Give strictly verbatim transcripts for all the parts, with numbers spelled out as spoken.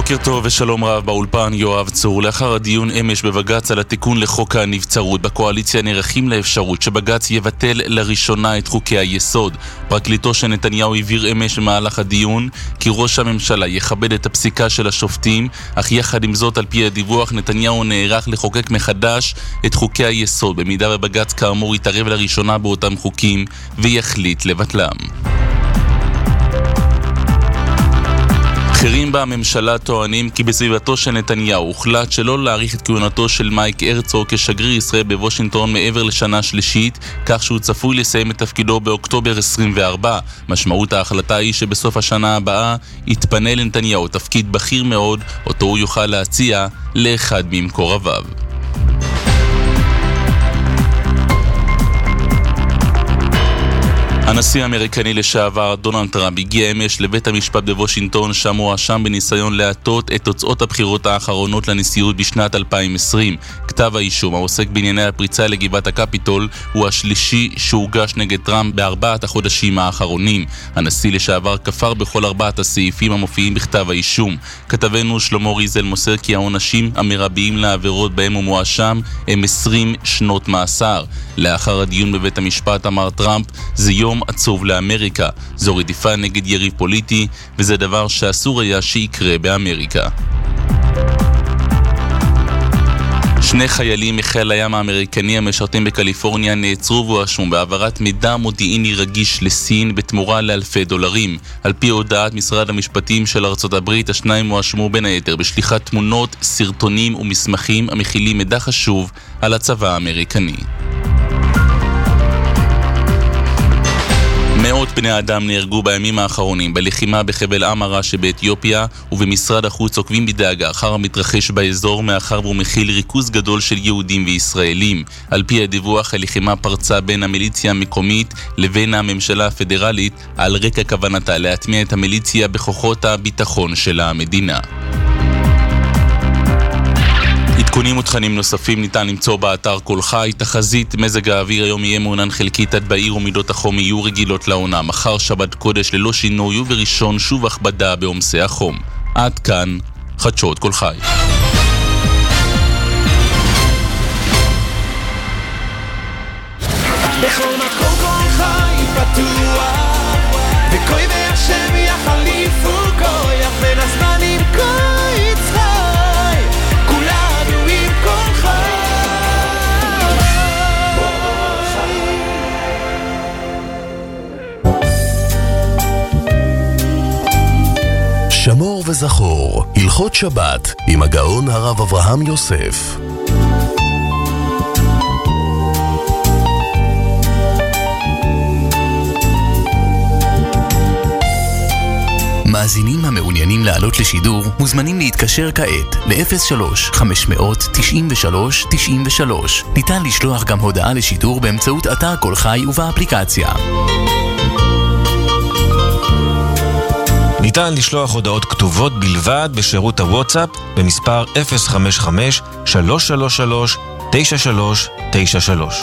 בוקר טוב ושלום רב, באולפן יואב צור. לאחר הדיון אמש בבג"ץ על התיקון לחוק הנבצרות, בקואליציה נערכים לאפשרות שבג"ץ יבטל לראשונה את חוקי היסוד. פרקליטו של נתניהו הבהיר אמש במהלך הדיון כי ראש הממשלה יכבד את הפסיקה של השופטים, אך יחד עם זאת, על פי הדיווח, נתניהו נערך לחוקק מחדש את חוקי היסוד במידה ובג"ץ כאמור יתערב לראשונה באותם חוקים ויחליט לבטלם. בכירים בממשלה טוענים כי בסביבתו של נתניהו הוחלט שלא להאריך את כהונתו של מייק הרצוג כשגריר ישראל בוושינגטון מעבר לשנה שלישית, כך שהוא צפוי לסיים את תפקידו באוקטובר עשרים וארבע. משמעות ההחלטה היא שבסוף השנה הבאה יתפנה לנתניהו תפקיד בכיר מאוד, אותו הוא יוכל להציע לאחד ממקורביו. הנשיא האמריקני לשעבר דונלד טראמפ הגיע אמש לבית המשפט בוושינגטון, שם הוא הואשם בניסיון להטות את תוצאות הבחירות האחרונות לנשיאות בשנת אלפיים ועשרים. כתב האישום העוסק בענייני הפריצה לגבעת הקפיטול הוא השלישי שהוגש נגד טראמפ בארבעת החודשים האחרונים. הנשיא לשעבר כפר בכל ארבעת הסעיפים המופיעים בכתב האישום. כתבנו שלמה ריזל מוסר כי העונשים המרביים לעבירות בהם הוא מואשם הם עשרים שנות מאסר. לאחר הדיון בבית המשפט אמר טראמפ, זה יום עצוב לאמריקה, זו רדיפה נגד יריב פוליטי, וזה דבר שאסור היה שיקרה באמריקה. שני חיילים מחיל הים האמריקני המשרתים בקליפורניה נעצרו והואשמו בהעברת מידע מודיעיני רגיש לסין בתמורה לאלפי דולרים. על פי הודעת משרד המשפטים של ארצות הברית, השניים הואשמו בין היתר בשליחת תמונות, סרטונים ומסמכים המכילים מידע חשוב על הצבא האמריקני. מאות בני אדם נהרגו בימים האחרונים בלחימה בחבל אמרה שבאתיופיה, ובמשרד החוץ עוקבים בדאגה אחר המתרחש באזור מאחר והוא מכיל ריכוז גדול של יהודים וישראלים. על פי הדיווח, הלחימה פרצה בין המיליציה המקומית לבין הממשלה הפדרלית על רקע כוונתה להטמיע את המיליציה בכוחות הביטחון של המדינה. עדכונים ותכנים נוספים ניתן למצוא באתר כל חי. תחזית מזג האוויר היום יהיה מעונן חלקית עד בעיר ומידות החום יהיו רגילות לעונה. מחר שבת קודש ללא שינוי ובראשון שוב הכבדה בעומסי החום. עד כאן חדשות כל חי. בכל מקום כל חי פתוח וכוי והשם יחליפו כוח בין הזמנים כוי יצחי כולנו עם כל חי. שמור וזכור, הלכות שבת עם הגאון הרב אברהם יוסף. מאזינים המעוניינים לעלות לשידור מוזמנים להתקשר כעת ל-אפס שלוש חמש תשע שלוש תשע שלוש. ניתן לשלוח גם הודעה לשידור באמצעות אתר כל חי ובאפליקציה. ניתן לשלוח הודעות כתובות בלבד בשירות הוואטסאפ במספר אפס חמש חמש שלוש שלוש שלוש תשע שלוש תשע שלוש.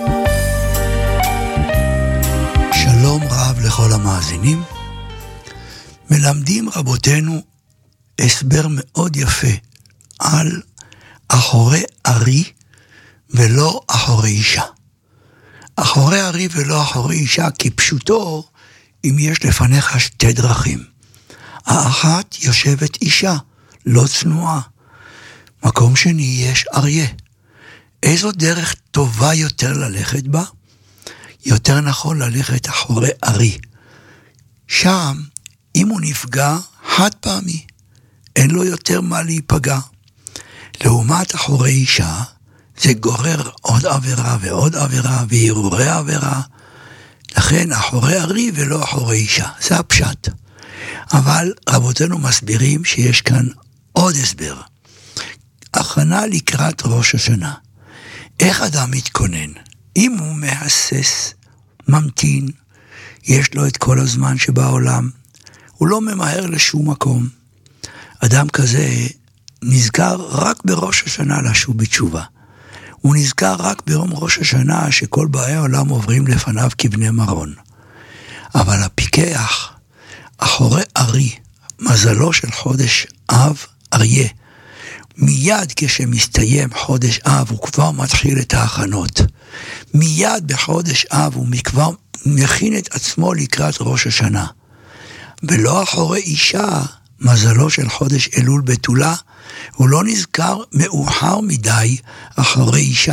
שלום רב לכל המאזינים. מלמדים רבותינו הסבר מאוד יפה על אחורי ארי ולא אחורי אישה. אחורי ארי ולא אחורי אישה כפשוטו, אם יש לפניך שתי דרכים. האחת יושבת אישה, לא צנועה. מקום שני יש אריה. איזו דרך טובה יותר ללכת בה? יותר נכון ללכת אחורי ארי. שם אם הוא נפגע חד פעמי, אין לו יותר מה להיפגע. לעומת אחורי אישה, זה גורר עוד עבירה ועוד עבירה והרהורי עבירה. לכן אחורי ארי ולא אחורי אישה, זה הפשט. אבל רבותינו מסבירים שיש כאן עוד הסבר. הכנה לקראת ראש השנה. איך אדם מתכונן? אם הוא מהסס, ממתין, יש לו את כל הזמן שבעולם, הוא לא ממהר לשום מקום. אדם כזה נזכר רק בראש השנה לשוב בתשובה. הוא נזכר רק ביום ראש השנה שכל באי העולם עוברים לפניו כבני מרון. אבל הפיקח, אחורי ארי, מזלו של חודש אב אריה. מיד כשמסתיים חודש אב הוא כבר מתחיל את ההכנות. מיד בחודש אב הוא כבר מכין את עצמו לקראת ראש השנה. ולא אחורי אישה, מזלו של חודש אלול בתולה, הוא לא נזכר מאוחר מדי אחרי אישה.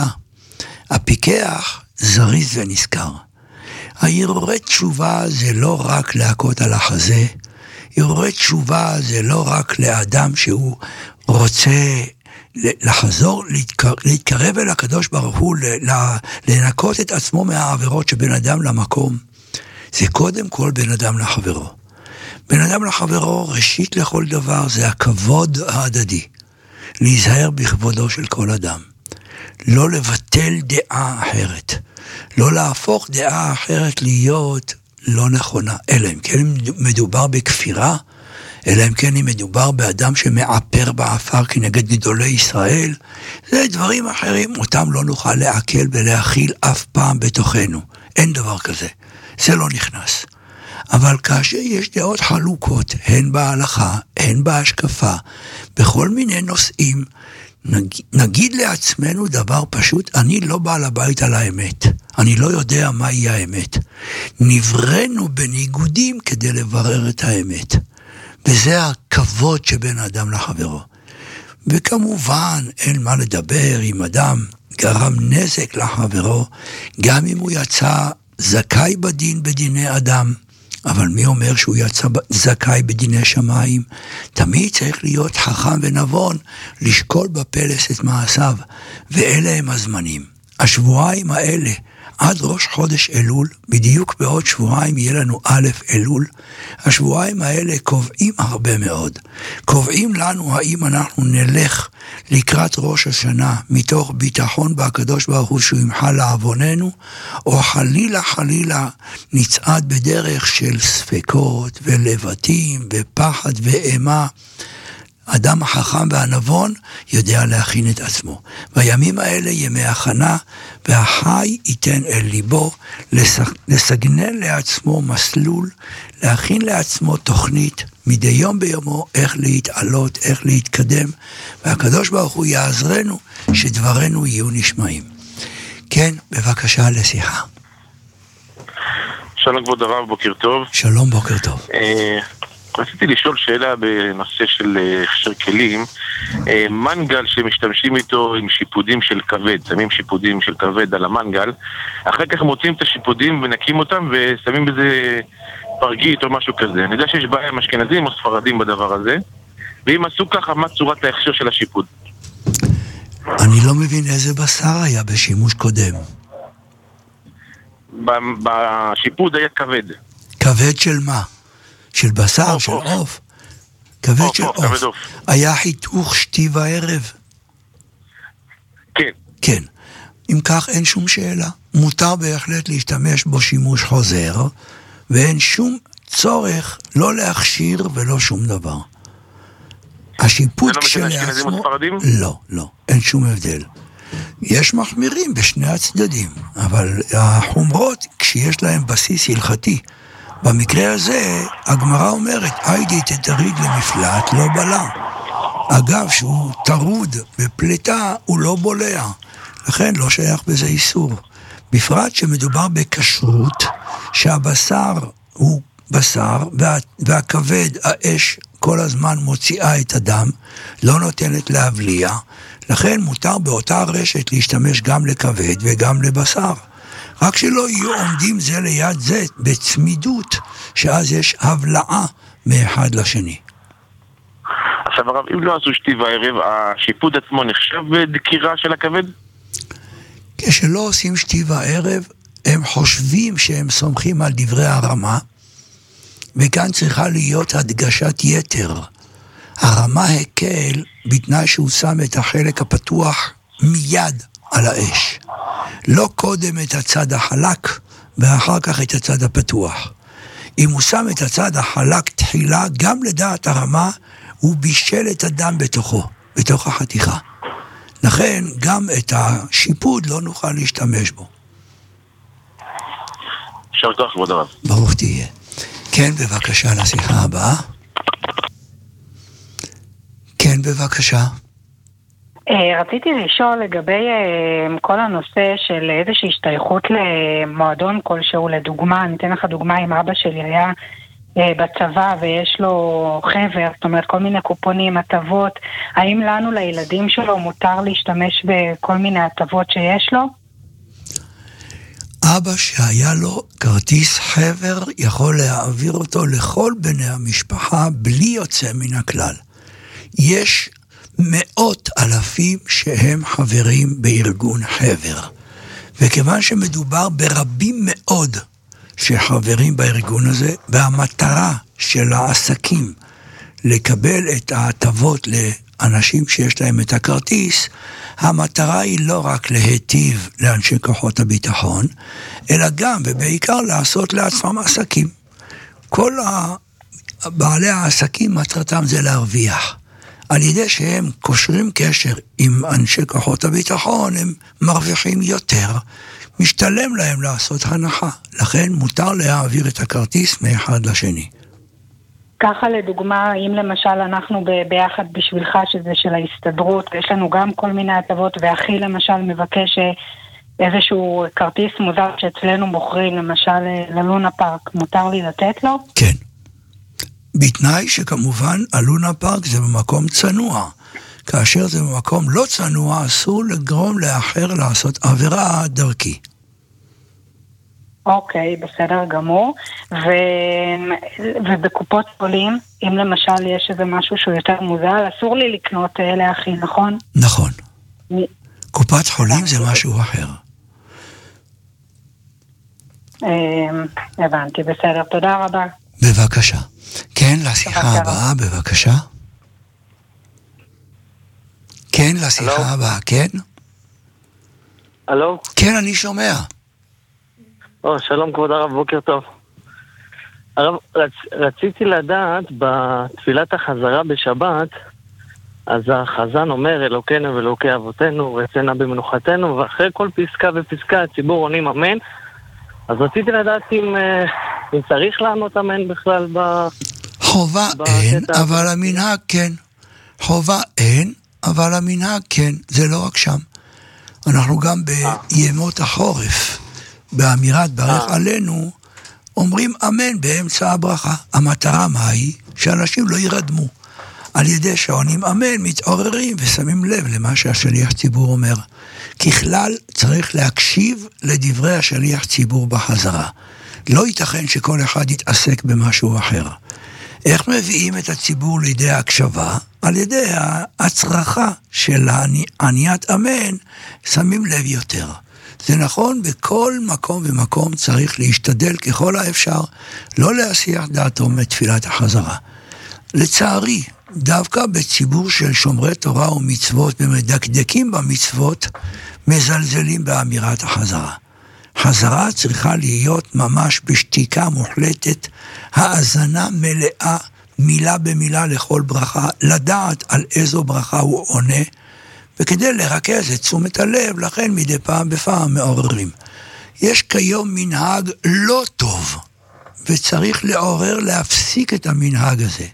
הפיקח זריז ונזכר. ההרהורי תשובה זה לא רק להכות על החזה, הרהורי תשובה זה לא רק לאדם שהוא רוצה לחזור, להתקרב אל הקדוש ברוך הוא, לנקות את עצמו מהעבירות שבין אדם למקום. זה קודם כל בין אדם לחברו. בין אדם לחברו, ראשית לכל דבר, זה הכבוד ההדדי. להיזהר בכבודו של כל אדם. לא לבטל דעה אחרת. לא להפוך דעה אחרת להיות לא נכונה. אלא אם כן מדובר בכפירה, אלא אם כן אם מדובר באדם שמעפר בעפר כנגד גדולי ישראל, זה דברים אחרים, אותם לא נוכל לעכל ולהכיל אף פעם בתוכנו. אין דבר כזה. זה לא נכנס. אבל כאשר יש דעות חלוקות, הן בהלכה, הן בהשקפה, בכל מיני נושאים, נגיד, נגיד לעצמנו דבר פשוט, אני לא בעל הבית על האמת. אני לא יודע מהי האמת. נברנו בניגודים כדי לברר את האמת. וזה הכבוד שבין האדם לחברו. וכמובן, אין מה לדבר אם אדם גרם נזק לחברו, גם אם הוא יצא זכאי בדין בדיני אדם, אבל מי אומר שהוא יצא זכאי בדיני שמיים? תמיד צריך להיות חכם ונבון, לשקול בפלס את מעשיו, ואלה הם הזמנים. השבועיים האלה, עד ראש חודש אלול, בדיוק בעוד שבועיים יהיה לנו א' אלול, השבועיים האלה קובעים הרבה מאוד. קובעים לנו האם אנחנו נלך לקראת ראש השנה, מתוך ביטחון בהקדוש ברוך הוא שהוא ימחל לעווננו, או חלילה חלילה נצעד בדרך של ספקות ולבטים ופחד ואימה. אדם החכם והנבון יודע להכין את עצמו. בימים האלה ימי הכנה, והחי ייתן אל ליבו לסגנן לעצמו מסלול, להכין לעצמו תוכנית מדי יום ביומו, איך להתעלות, איך להתקדם, והקדוש ברוך הוא יעזרנו שדברנו יהיו נשמעים. כן, בבקשה לשיחה. שלום כבוד הרב, בוקר טוב. שלום, בוקר טוב. רציתי לשאול שאלה בנושא של הכשר כלים. מנגל שמשתמשים איתו עם שיפודים של כבד, שמים שיפודים של כבד על המנגל, אחר כך מוצאים את השיפודים ונקים אותם ושמים בזה פרגית או משהו כזה. אני יודע שיש בעיה עם אשכנזים או ספרדים בדבר הזה, ואם עשו ככה, מה צורת ההכשר של השיפוד? אני לא מבין איזה בשר היה בשימוש קודם. בשיפוד היה כבד. כבד של מה? של בשר, אוף, של אוף. עוף. כבד אוף, של אוף, עוף. כבד עוף. היה חיתוך שתי וערב? כן. כן. אם כך אין שום שאלה. מותר בהחלט להשתמש בו שימוש חוזר, ואין שום צורך לא להכשיר ולא שום דבר. השיפוט כשלעצמו... לא, לא. אין שום הבדל. יש מחמירים בשני הצדדים, אבל החומרות, כשיש להם בסיס הלכתי, במקרה הזה, הגמרא אומרת, היידי תתריד למפלט, לא בלע. אגב, שהוא תרוד בפלטה, הוא לא בולע. לכן לא שייך בזה איסור. בפרט שמדובר בכשרות, שהבשר הוא בשר, וה, והכבד, האש, כל הזמן מוציאה את הדם, לא נותנת להבליע. לכן מותר באותה רשת להשתמש גם לכבד וגם לבשר. רק שלא יהיו עומדים זה ליד זה בצמידות, שאז יש הבלעה מאחד לשני. עכשיו הרב, אם לא עשו שתי וערב, השיפוד עצמו נחשב בדקירה של הכבד? כשלא עושים שתי וערב, הם חושבים שהם סומכים על דברי הרמה, וכאן צריכה להיות הדגשת יתר. הרמה הקל בתנאי שהוא שם את החלק הפתוח מיד על האש. לא קודם את הצד החלק, ואחר כך את הצד הפתוח. אם הוא שם את הצד החלק תחילה, גם לדעת הרמה, הוא בישל את הדם בתוכו, בתוך החתיכה. לכן, גם את השיפוד לא נוכל להשתמש בו. יישר כוח, כבוד הרב. ברוך תהיה. כן, בבקשה, לשיחה הבאה. בבקשה. רציתי לשאול לגבי כל הנושא של איזושהי השתייכות למועדון כלשהו, לדוגמה, אני אתן לך דוגמה, אם אבא שלי היה בצבא ויש לו חבר, זאת אומרת כל מיני קופונים, הטבות, האם לנו לילדים שלו מותר להשתמש בכל מיני הטבות שיש לו? אבא שהיה לו כרטיס חבר יכול להעביר אותו לכל בני המשפחה בלי יוצא מן הכלל. יש מאות אלפים שהם חברים בארגון חבר, וכיוון שמדובר ברבים מאוד שחברים בארגון הזה, והמטרה של העסקים לקבל את ההטבות לאנשים שיש להם את הכרטיס, המטרה היא לא רק להיטיב לאנשי כוחות הביטחון, אלא גם ובעיקר לעשות לעצמם עסקים. כל בעלי העסקים מטרתם זה להרוויח. על ידי שהם קושרים קשר עם אנשי כוחות הביטחון, הם מרוויחים יותר, משתלם להם לעשות הנחה. לכן מותר להעביר את הכרטיס מאחד לשני. ככה לדוגמה, אם למשל אנחנו ב- ביחד בשבילך שזה של ההסתדרות, יש לנו גם כל מיני הטבות, ואחי למשל מבקש איזשהו כרטיס מוזר שאצלנו מוכרים, למשל ללונה פארק, מותר לי לתת לו? כן. בתנאי שכמובן הלונה פארק זה במקום צנוע. כאשר זה במקום לא צנוע, אסור לגרום לאחר לעשות עבירה דרכי. אוקיי, בסדר גמור. ו... ובקופות חולים, אם למשל יש איזה משהו שהוא יותר מוזל, אסור לי לקנות לאחי, נכון? נכון. מ... קופת חולים זה משהו אחר. הבנתי, בסדר, תודה רבה. בבקשה. כן, לשיחה הבאה, בבקשה. כן, לשיחה הבאה, כן? הלו? כן, אני שומע. או, שלום כבוד הרב, בוקר טוב. הרב, רצ, רציתי לדעת, בתפילת החזרה בשבת, אז החזן אומר, אלוקינו ואלוקי אבותינו, רצנה במנוחתנו, ואחרי כל פסקה ופסקה הציבור עונים אמן. אז רציתי לדעת אם, אם צריך לענות אמן בכלל ב... חובה אין, אבל המנהג כן. חובה אין, אבל המנהג כן. זה לא רק שם. אנחנו גם בימות החורף, באמירת ברך עלינו, אומרים אמן באמצע הברכה. המטרה מה היא? שאנשים לא ירדמו. על ידי שעונים אמן, מתעוררים ושמים לב למה שהשליח ציבור אומר. ככלל צריך להקשיב לדברי השליח ציבור בחזרה. לא ייתכן שכל אחד יתעסק במשהו אחר. איך מביאים את הציבור לידי ההקשבה? על ידי ההצרחה של עניית אמן, שמים לב יותר. זה נכון, בכל מקום ומקום צריך להשתדל ככל האפשר, לא להסיח דעתו מתפילת החזרה. לצערי, דווקא בציבור של שומרי תורה ומצוות ומדקדקים במצוות, מזלזלים באמירת החזרה. חזרה צריכה להיות ממש בשתיקה מוחלטת, האזנה מלאה, מילה במילה לכל ברכה, לדעת על איזו ברכה הוא עונה, וכדי לרכז את תשומת הלב, לכן מדי פעם בפעם מעוררים. יש כיום מנהג לא טוב, וצריך לעורר להפסיק את המנהג הזה.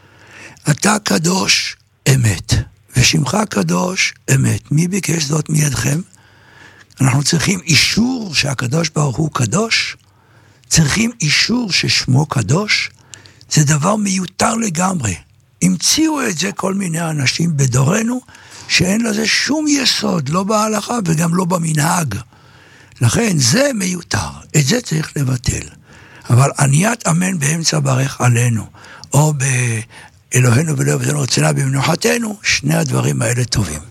אתה קדוש אמת, ושמך קדוש אמת. מי ביקש זאת מידכם? אנחנו צריכים אישור שהקדוש ברוך הוא קדוש, צריכים אישור ששמו קדוש, זה דבר מיותר לגמרי. המציאו את זה כל מיני אנשים בדורנו, שאין לזה שום יסוד, לא בהלכה וגם לא במנהג. לכן זה מיותר, את זה צריך לבטל. אבל עניית אמן באמצע ברך עלינו, או באלוהינו ולאבותינו רצנה במנוחתנו, שני הדברים האלה טובים.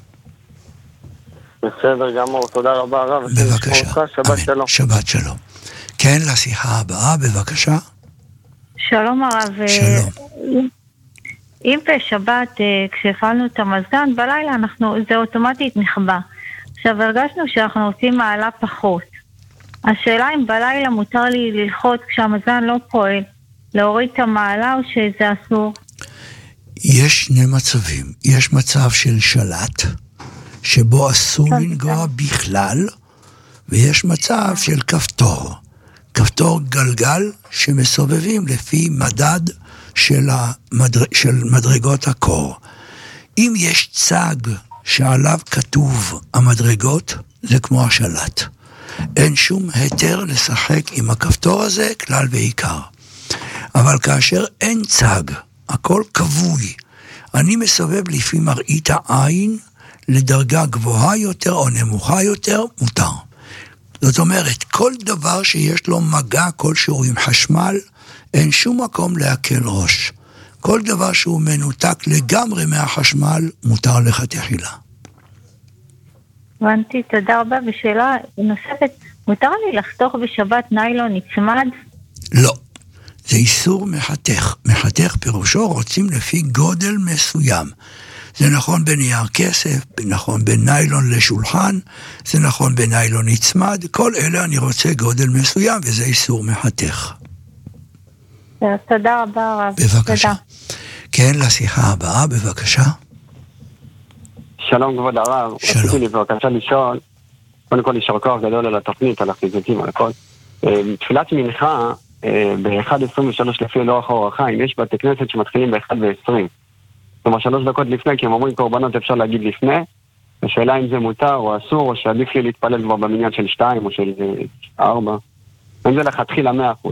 בסדר גמור, תודה רבה הרב. בבקשה, שבת שלום. שבת שלום. כן, לשיחה הבאה, בבקשה. שלום הרב. שלום. אם בשבת, כשהפעלנו את המזגן, בלילה אנחנו, זה אוטומטית נכבה. עכשיו הרגשנו שאנחנו עושים מעלה פחות. השאלה אם בלילה מותר לי ללחוץ כשהמזגן לא פועל, להוריד את המעלה או שזה אסור? יש שני מצבים. יש מצב של שלט, שבו אסור לנגוע בכלל, ויש מצב של כפתור. כפתור גלגל שמסובבים לפי מדד של, המדר... של מדרגות הקור. אם יש צג שעליו כתוב המדרגות, זה כמו השלט. אין שום היתר לשחק עם הכפתור הזה, כלל ועיקר. אבל כאשר אין צג, הכל כבוי, אני מסובב לפי מראית העין, לדרגה גבוהה יותר או נמוכה יותר, מותר. זאת אומרת, כל דבר שיש לו מגע כלשהו עם חשמל, אין שום מקום להקל ראש. כל דבר שהוא מנותק לגמרי מהחשמל, מותר לך תחילה. הבנתי, תודה רבה. ושאלה נוספת, מותר לי לחתוך בשבת ניילון נצמד? לא, זה איסור מחתך. מחתך פירושו רוצים לפי גודל מסוים. זה נכון בנייר כסף, נכון בניילון לשולחן, זה נכון בניילון נצמד, כל אלה אני רוצה גודל מסוים, וזה איסור מחתך. תודה רבה רב. בבקשה. כן, לשיחה הבאה, בבקשה. שלום כבוד הרב. שלום. רציתי לי בבקשה לשאול, קודם כל יישר כוח גדול על התוכנית, על החיזוקים, על הכל. תפילת מנחה, ב-אחת עשרים ושלוש לפי לוח אור החיים, יש בתי כנסת שמתחילים ב-אחת ועשרים. כלומר, שלוש דקות לפני, כי הם אומרים קורבנות אפשר להגיד לפני, השאלה אם זה מותר או אסור, או שעדיף לי להתפלל כבר במניין של שתיים או של ארבע. אם זה לכתחילה מאה אחוז.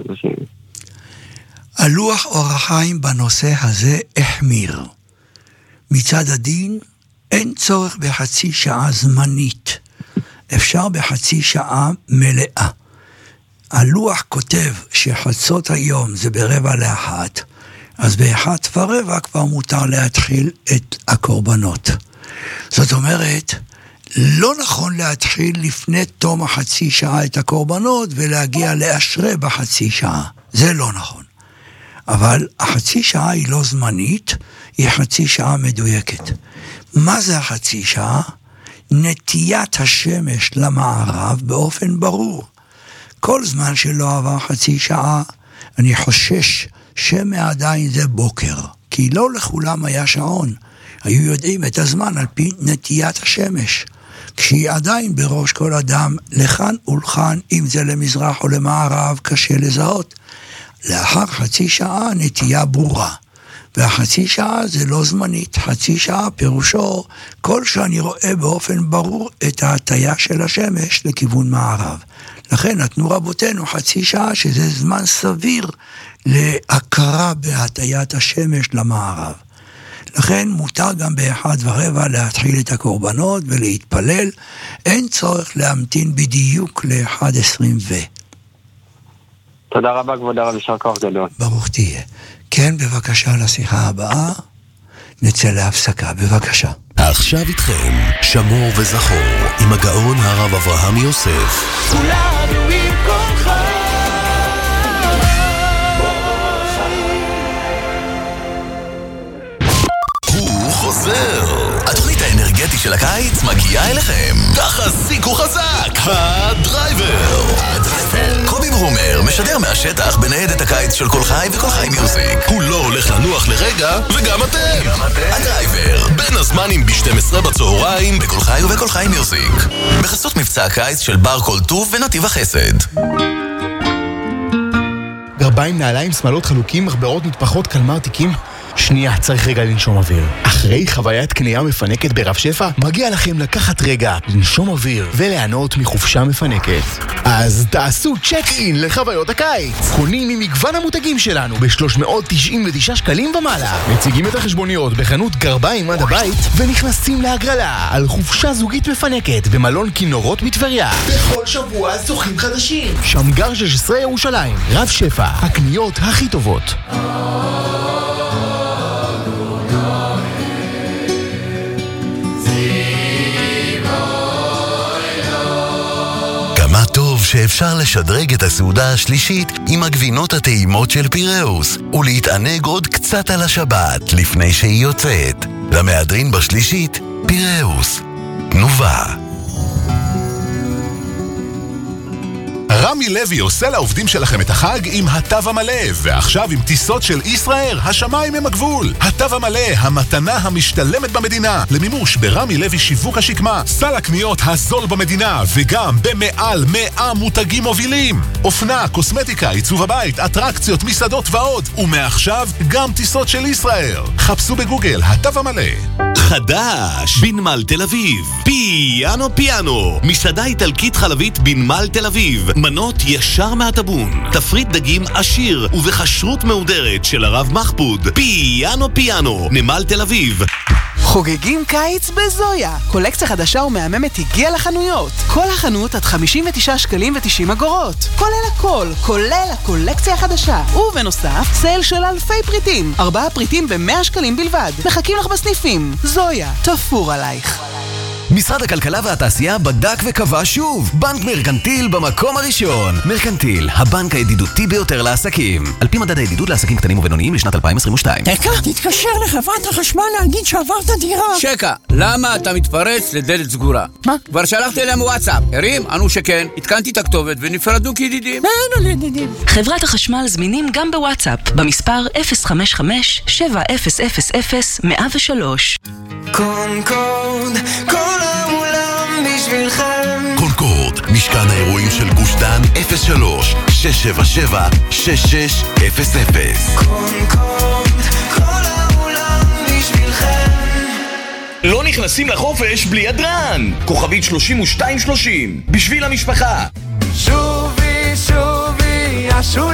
הלוח אור החיים בנושא הזה החמיר. מצד הדין, אין צורך בחצי שעה זמנית. אפשר בחצי שעה מלאה. הלוח כותב שחצות היום זה ברבע לאחת, אז באחת ורבע כבר מותר להתחיל את הקורבנות. זאת אומרת, לא נכון להתחיל לפני תום החצי שעה את הקורבנות ולהגיע לאשרה בחצי שעה. זה לא נכון. אבל החצי שעה היא לא זמנית, היא חצי שעה מדויקת. מה זה החצי שעה? נטיית השמש למערב באופן ברור. כל זמן שלא עבר חצי שעה, אני חושש שמעדיין זה בוקר, כי לא לכולם היה שעון. היו יודעים את הזמן על פי נטיית השמש. כשהיא עדיין בראש כל אדם, לכאן ולכאן, אם זה למזרח או למערב, קשה לזהות. לאחר חצי שעה נטייה ברורה. והחצי שעה זה לא זמנית. חצי שעה פירושו כל שאני רואה באופן ברור את ההטיה של השמש לכיוון מערב. לכן נתנו רבותינו חצי שעה שזה זמן סביר להכרה בהטיית השמש למערב. לכן מותר גם באחד ורבע להתחיל את הקורבנות ולהתפלל. אין צורך להמתין בדיוק לאחד עשרים ו... תודה רבה כבוד הרב, יישר כוח גדול. ברוך תהיה. כן, בבקשה לשיחה הבאה. נצא להפסקה, בבקשה. עכשיו איתכם, שמור וזכור, עם הגאון הרב אברהם יוסף. כולנו עם כוחך. הוא חוזר. התוכנית האנרגטית של הקיץ מגיעה אליכם. תחזיקו חזק, הדרייבר. הדרייבר. קובי ברומר משדר מהשטח בניידת הקיץ של כל חי וכל חי מיוזיק. הוא לא הולך לנוח לרגע, וגם אתם. הדרייבר, בין הזמנים ב-שתים עשרה בצהריים, בכל חי ובכל חי מיוזיק. בחסות מבצע הקיץ של בר כל טוב ונתיב החסד. גרביים, נעליים, שמלות, חלוקים, מחברות, נטפחות, קלמר, תיקים. שנייה, צריך רגע לנשום אוויר. אחרי חוויית קנייה מפנקת ברב שפע, מגיע לכם לקחת רגע, לנשום אוויר וליהנות מחופשה מפנקת. אז תעשו צ'ק אין לחוויות הקיץ. קונים ממגוון המותגים שלנו ב-שלוש מאות תשעים ותשעה שקלים ומעלה. מציגים את החשבוניות בחנות גרביים עד הבית ונכנסים להגרלה על חופשה זוגית מפנקת במלון כינורות בטבריה. בכל שבוע זוכים חדשים. שמגר שש עשרה ירושלים. רב שפע, הקניות הכי טובות. כמה טוב שאפשר לשדרג את הסעודה השלישית עם הגבינות הטעימות של פיראוס ולהתענג עוד קצת על השבת לפני שהיא יוצאת. למהדרין בשלישית, פיראוס. תנובה. רמי לוי עושה לעובדים שלכם את החג עם התו המלא, ועכשיו עם טיסות של ישראל, השמיים הם הגבול. התו המלא, המתנה המשתלמת במדינה, למימוש ברמי לוי שיווק השקמה, סל הקניות הזול במדינה, וגם במעל מאה מותגים מובילים. אופנה, קוסמטיקה, עיצוב הבית, אטרקציות, מסעדות ועוד, ומעכשיו גם טיסות של ישראל. חפשו בגוגל התו המלא. חדש, בנמל תל אביב, פיאנו פיאנו, מסעדה איטלקית חלבית בנמל תל אביב, מנות ישר מהטבון, תפריט דגים עשיר ובחשרות מהודרת של הרב מחפוד. פיאנו פיאנו, נמל תל אביב. חוגגים קיץ בזויה. קולקציה חדשה ומהממת הגיעה לחנויות. כל החנות עד חמישים ותשעה שקלים ותשעים אגורות. כולל הכל, כולל הקולקציה החדשה. ובנוסף, סייל של אלפי פריטים. ארבעה פריטים ב-מאה שקלים בלבד. מחכים לך בסניפים. זויה, תפור עלייך. משרד הכלכלה והתעשייה בדק וקבע שוב, בנק מרקנטיל במקום הראשון. מרקנטיל, הבנק הידידותי ביותר לעסקים. על פי מדד הידידות לעסקים קטנים ובינוניים לשנת אלפיים עשרים ושתיים. דקה, תתקשר לחברת החשמל להגיד שעברת דירה. שקה, למה אתה מתפרץ לדלת סגורה? מה? כבר שלחתי להם וואטסאפ. הרים, ענו שכן, התקנתי את הכתובת ונפרדנו כידידים. אין על ידידים. חברת החשמל זמינים גם בוואטסאפ, במספר אפס חמש חמש שבע אפס אפס אפס מאה ושלוש. קונקורד, כל העולם בשבילכם. קונקורד, משכן האירועים של גוש דן, אפס שלוש שש שבע שבע שש שש אפס אפס. קונקורד, כל העולם בשבילכם. לא נכנסים לחופש בלי הדרן. כוכבית שלושים ושתיים שלושים, בשביל המשפחה. שובי שובי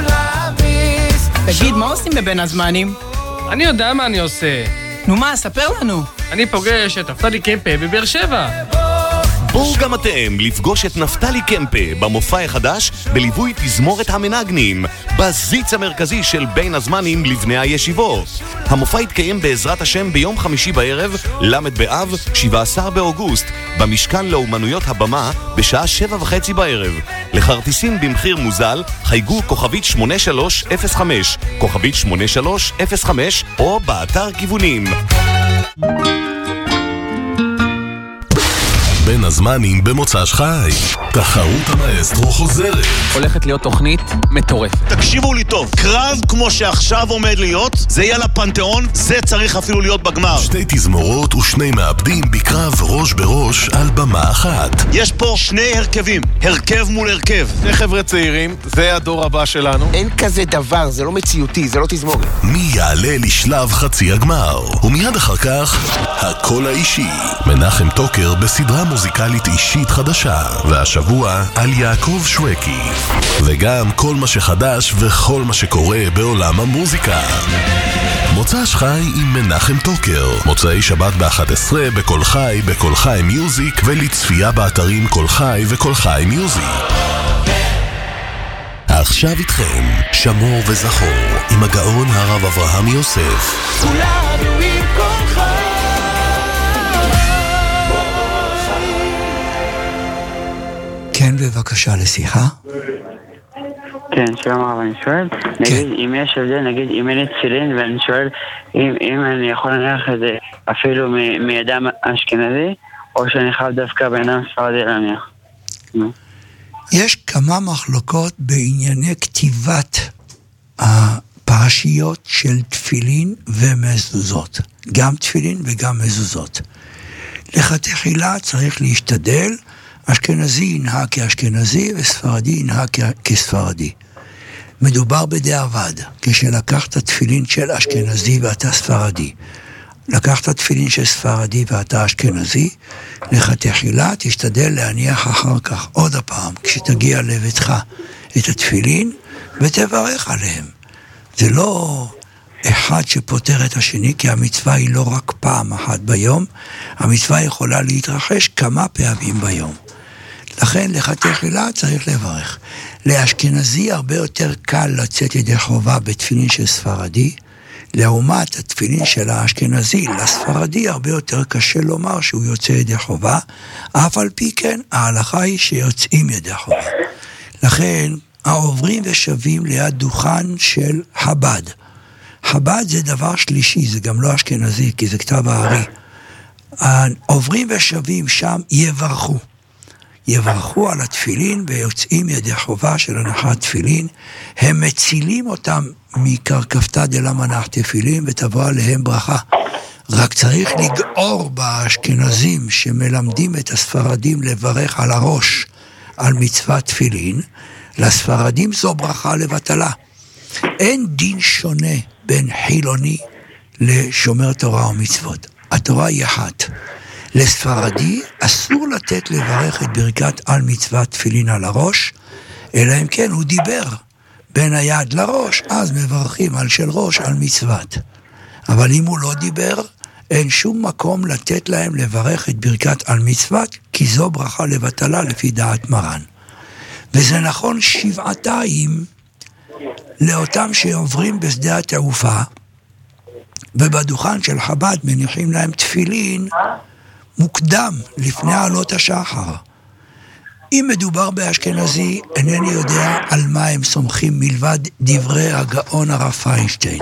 השולמיס. תגיד, מה עושים בבין הזמנים? אני יודע מה אני עושה. נו מה, ספר לנו. אני פוגש את נפתלי קמפה בבאר שבע. בואו גם אתם לפגוש את נפתלי קמפה במופע החדש בליווי תזמורת המנגנים בזיץ המרכזי של בין הזמנים לבני הישיבות. המופע יתקיים בעזרת השם ביום חמישי בערב, למד באב, שבעה עשר באוגוסט, במשכן לאומנויות הבמה בשעה שבע וחצי בערב. לכרטיסים במחיר מוזל חייגו כוכבית שמונה שלוש אפס חמש, כוכבית שמונה שלוש אפס חמש או באתר כיוונים. בין הזמנים במוצ"ש חי, תחרות המאסטרו חוזרת. הולכת להיות תוכנית מטורפת. תקשיבו לי טוב, קרב כמו שעכשיו עומד להיות, זה יהיה לפנתיאון, זה צריך אפילו להיות בגמר. שתי תזמורות ושני מעבדים בקרב ראש בראש על במה אחת. יש פה שני הרכבים, הרכב מול הרכב. שני חבר'ה צעירים, זה הדור הבא שלנו. אין כזה דבר, זה לא מציאותי, זה לא תזמורת. מי יעלה לשלב חצי הגמר? ומיד אחר כך, הקול האישי. מנחם טוקר בסדרה מוזיקלית אישית חדשה, והשבוע על יעקב שווקי. וגם כל מה שחדש וכל מה שקורה בעולם המוזיקה. מוצ"ש חי עם מנחם טוקר. מוצאי שבת ב-אחת עשרה בכל חי, בכל חי מיוזיק, ולצפייה באתרים כל חי וכל חי מיוזיק. עכשיו איתכם, שמור וזכור, עם הגאון הרב אברהם יוסף. כולנו עם כל חי. כן, בבקשה לשיחה. כן, שלום הרב, אני שואל, נגיד, אם יש הבדל, נגיד, אם אין תפילין, ואני שואל, אם אני יכול להניח את זה אפילו מידם אשכנזי, או שאני חייב דווקא בעינם ספרדי להניח. יש כמה מחלוקות בענייני כתיבת הפרשיות של תפילין ומזוזות. גם תפילין וגם מזוזות. לכתחילה צריך להשתדל, אשכנזי ינהג כאשכנזי וספרדי ינהג כספרדי. מדובר בדיעבד, כשלקחת תפילין של אשכנזי ואתה ספרדי. לקחת תפילין של ספרדי ואתה אשכנזי, לכתחילה תשתדל להניח אחר כך עוד הפעם, כשתגיע לביתך את התפילין, ותברך עליהם. זה לא אחד שפותר את השני, כי המצווה היא לא רק פעם אחת ביום, המצווה יכולה להתרחש כמה פעמים ביום. לכן לכתחילה צריך לברך. לאשכנזי הרבה יותר קל לצאת ידי חובה בתפילין של ספרדי, לעומת התפילין של האשכנזי, לספרדי הרבה יותר קשה לומר שהוא יוצא ידי חובה, אף על פי כן ההלכה היא שיוצאים ידי חובה. לכן העוברים ושבים ליד דוכן של חב"ד. חב"ד זה דבר שלישי, זה גם לא אשכנזי, כי זה כתב הארי. העוברים ושבים שם יברכו. יברכו על התפילין ויוצאים ידי חובה של הנחת תפילין, הם מצילים אותם מקרקפתא דלמנח תפילין ותבוא עליהם ברכה. רק צריך לגעור באשכנזים שמלמדים את הספרדים לברך על הראש על מצוות תפילין, לספרדים זו ברכה לבטלה. אין דין שונה בין חילוני לשומר תורה ומצוות. התורה היא אחת. לספרדי אסור לתת לברך את ברכת על מצוות תפילין על הראש, אלא אם כן הוא דיבר בין היד לראש, אז מברכים על של ראש על מצוות. אבל אם הוא לא דיבר, אין שום מקום לתת להם לברך את ברכת על מצוות, כי זו ברכה לבטלה לפי דעת מרן. וזה נכון שבעתיים לאותם שעוברים בשדה התעופה, ובדוכן של חב"ד מניחים להם תפילין מוקדם לפני עלות השחר. אם מדובר באשכנזי, אינני יודע על מה הם סומכים מלבד דברי הגאון הרב פיינשטיין,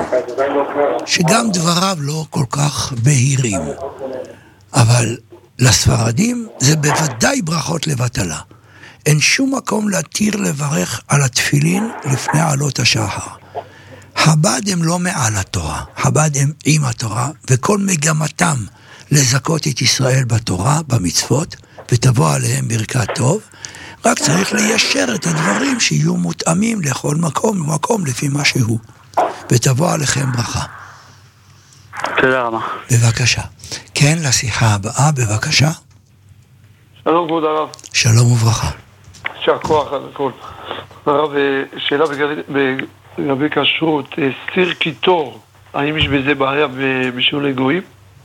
שגם דבריו לא כל כך בהירים. אבל לספרדים זה בוודאי ברכות לבטלה. אין שום מקום להתיר לברך על התפילין לפני עלות השחר. חב"ד הם לא מעל התורה, חב"ד הם עם התורה, וכל מגמתם לזכות את ישראל בתורה, במצוות, ותבוא עליהם ברכת טוב. רק צריך ליישר את הדברים שיהיו מותאמים לכל מקום ומקום לפי מה שהוא. ותבוא עליכם ברכה. תודה רבה. בבקשה. כן, לשיחה הבאה, בבקשה. שלום כבוד הרב. שלום וברכה. יישר כוח על הכל. הרב, שאלה לגבי כשרות, סיר קיטור, האם יש בזה בעיה בשיעור לגויים?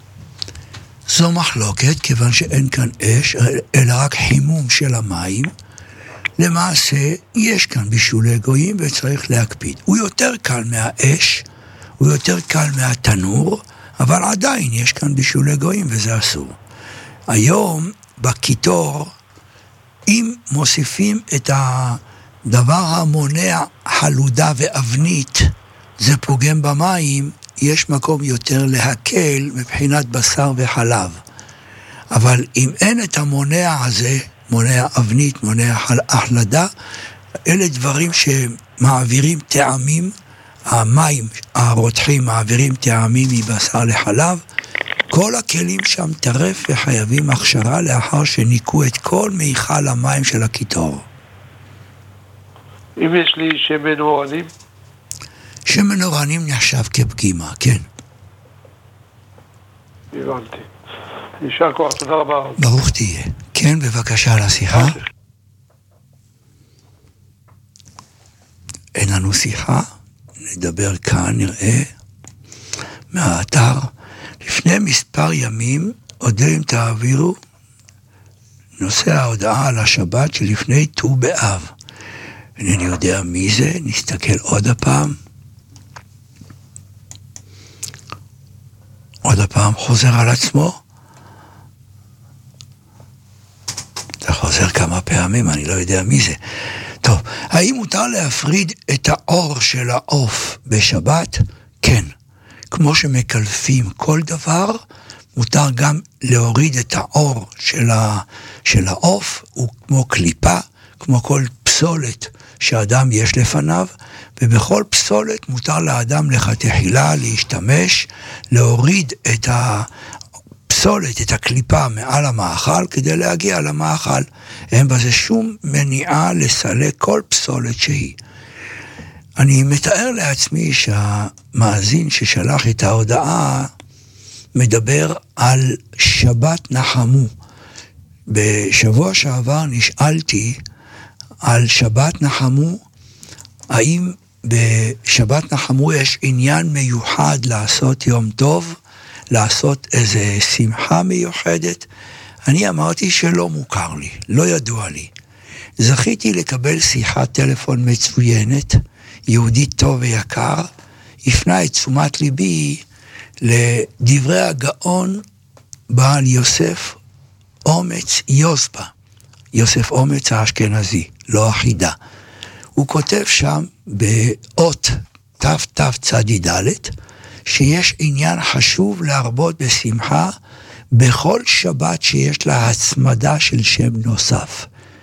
זו מחלוקת, כיוון שאין כאן אש, אלא רק חימום של המים. למעשה, יש כאן בישול לגויים וצריך להקפיד. הוא יותר קל מהאש, הוא יותר קל מהתנור, אבל עדיין יש כאן בישול לגויים וזה אסור. היום, בקיטור, אם מוסיפים את הדבר המונע חלודה ואבנית, זה פוגם במים, יש מקום יותר להקל מבחינת בשר וחלב. אבל אם אין את המונע הזה, מונע אבנית, מונע החלדה, אלה דברים שמעבירים טעמים, המים הרותחים מעבירים טעמים מבשר לחלב, כל הכלים שם טרף וחייבים הכשרה לאחר שניקו את כל מיכל המים של הקיטור. אם יש לי שמן אורנים? שמן אורנים נחשב כפגימה, כן. הבנתי. יישר כוח, תודה רבה. ברוך תהיה. כן, בבקשה לשיחה. אין לנו שיחה, נדבר כאן, נראה, מהאתר. לפני מספר ימים, אודה אם תעבירו, נושא ההודעה על השבת שלפני ט"ו באב. אינני יודע מי זה, נסתכל עוד הפעם. עוד הפעם חוזר על עצמו. זה חוזר כמה פעמים, אני לא יודע מי זה. טוב, האם מותר להפריד את האור של העוף בשבת? כן. כמו שמקלפים כל דבר, מותר גם להוריד את האור של, ה, של העוף, הוא כמו קליפה, כמו כל פסולת שאדם יש לפניו, ובכל פסולת מותר לאדם לכתחילה להשתמש, להוריד את הפסולת, את הקליפה מעל המאכל, כדי להגיע למאכל. אין בזה שום מניעה לסלק כל פסולת שהיא. אני מתאר לעצמי שהמאזין ששלח את ההודעה מדבר על שבת נחמו. בשבוע שעבר נשאלתי על שבת נחמו, האם בשבת נחמו יש עניין מיוחד לעשות יום טוב, לעשות איזה שמחה מיוחדת? אני אמרתי שלא מוכר לי, לא ידוע לי. זכיתי לקבל שיחת טלפון מצוינת, יהודי טוב ויקר, הפנה את תשומת ליבי לדברי הגאון בעל יוסף אומץ יוספה, יוסף אומץ האשכנזי, לא אחידה. הוא כותב שם באות תף תף צדי דלת, שיש עניין חשוב להרבות בשמחה בכל שבת שיש לה הצמדה של שם נוסף.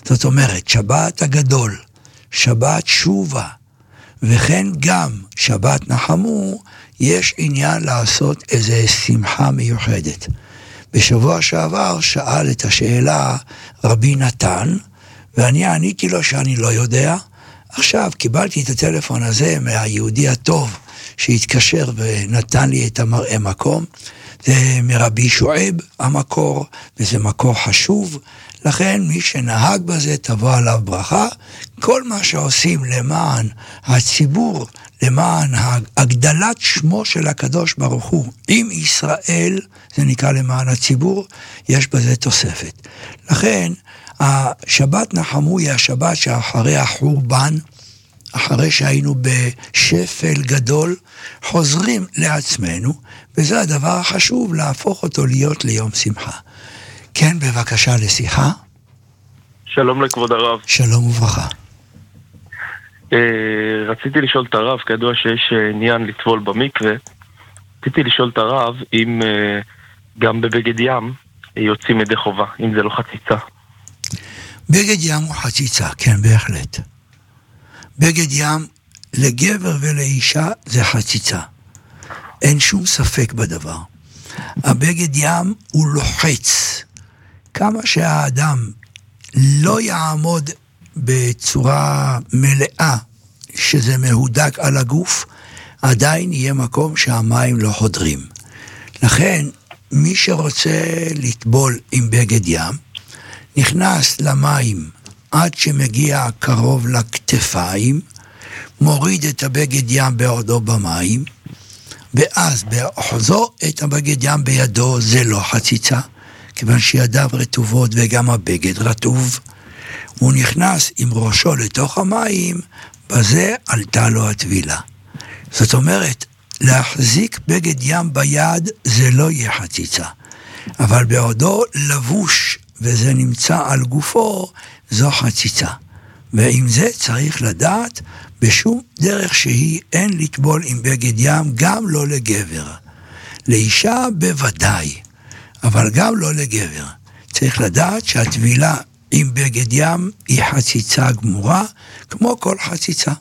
זאת אומרת, שבת הגדול, שבת שובה, וכן גם שבת נחמו, יש עניין לעשות איזו שמחה מיוחדת. בשבוע שעבר שאל את השאלה רבי נתן, ואני עניתי לו שאני לא יודע. עכשיו קיבלתי את הטלפון הזה מהיהודי הטוב שהתקשר ונתן לי את המראה מקום. זה מרבי שועב המקור, וזה מקור חשוב. לכן מי שנהג בזה תבוא עליו ברכה. כל מה שעושים למען הציבור, למען הגדלת שמו של הקדוש ברוך הוא עם ישראל, זה נקרא למען הציבור, יש בזה תוספת. לכן השבת נחמו היא השבת שאחרי החורבן, אחרי שהיינו בשפל גדול, חוזרים לעצמנו, וזה הדבר החשוב, להפוך אותו להיות ליום שמחה. כן, בבקשה לשיחה. שלום לכבוד הרב. שלום וברכה. רציתי לשאול את הרב, כידוע שיש עניין לטבול במקווה, רציתי לשאול את הרב אם גם בבגד ים יוצאים ידי חובה, אם זה לא חציצה. בגד ים הוא חציצה, כן, בהחלט. בגד ים לגבר ולאישה זה חציצה. אין שום ספק בדבר. הבגד ים הוא לוחץ. כמה שהאדם לא יעמוד בצורה מלאה, שזה מהודק על הגוף, עדיין יהיה מקום שהמים לא חודרים. לכן, מי שרוצה לטבול עם בגד ים, נכנס למים עד שמגיע קרוב לכתפיים, מוריד את הבגד ים בעודו במים, ואז באחוזו את הבגד ים בידו, זה לא חציצה, כיוון שידיו רטובות וגם הבגד רטוב, הוא נכנס עם ראשו לתוך המים, בזה עלתה לו הטבילה. זאת אומרת, להחזיק בגד ים ביד זה לא יהיה חציצה, אבל בעודו לבוש וזה נמצא על גופו, זו חציצה. ועם זה צריך לדעת, בשום דרך שהיא אין לטבול עם בגד ים, גם לא לגבר. לאישה בוודאי, אבל גם לא לגבר. צריך לדעת שהטבילה עם בגד ים היא חציצה גמורה, כמו כל חציצה.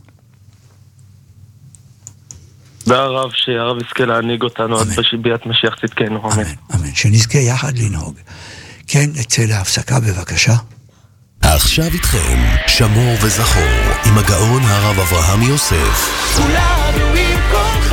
והרב, שהרב יזכה להנהיג אותנו עד ביאת משיח צדקנו, אמן. אמן, שנזכה יחד לנהוג. כן, נצא להפסקה בבקשה. עכשיו איתכם, שמור וזכור, עם הגאון הרב אברהם יוסף. כולנו עם כוחך.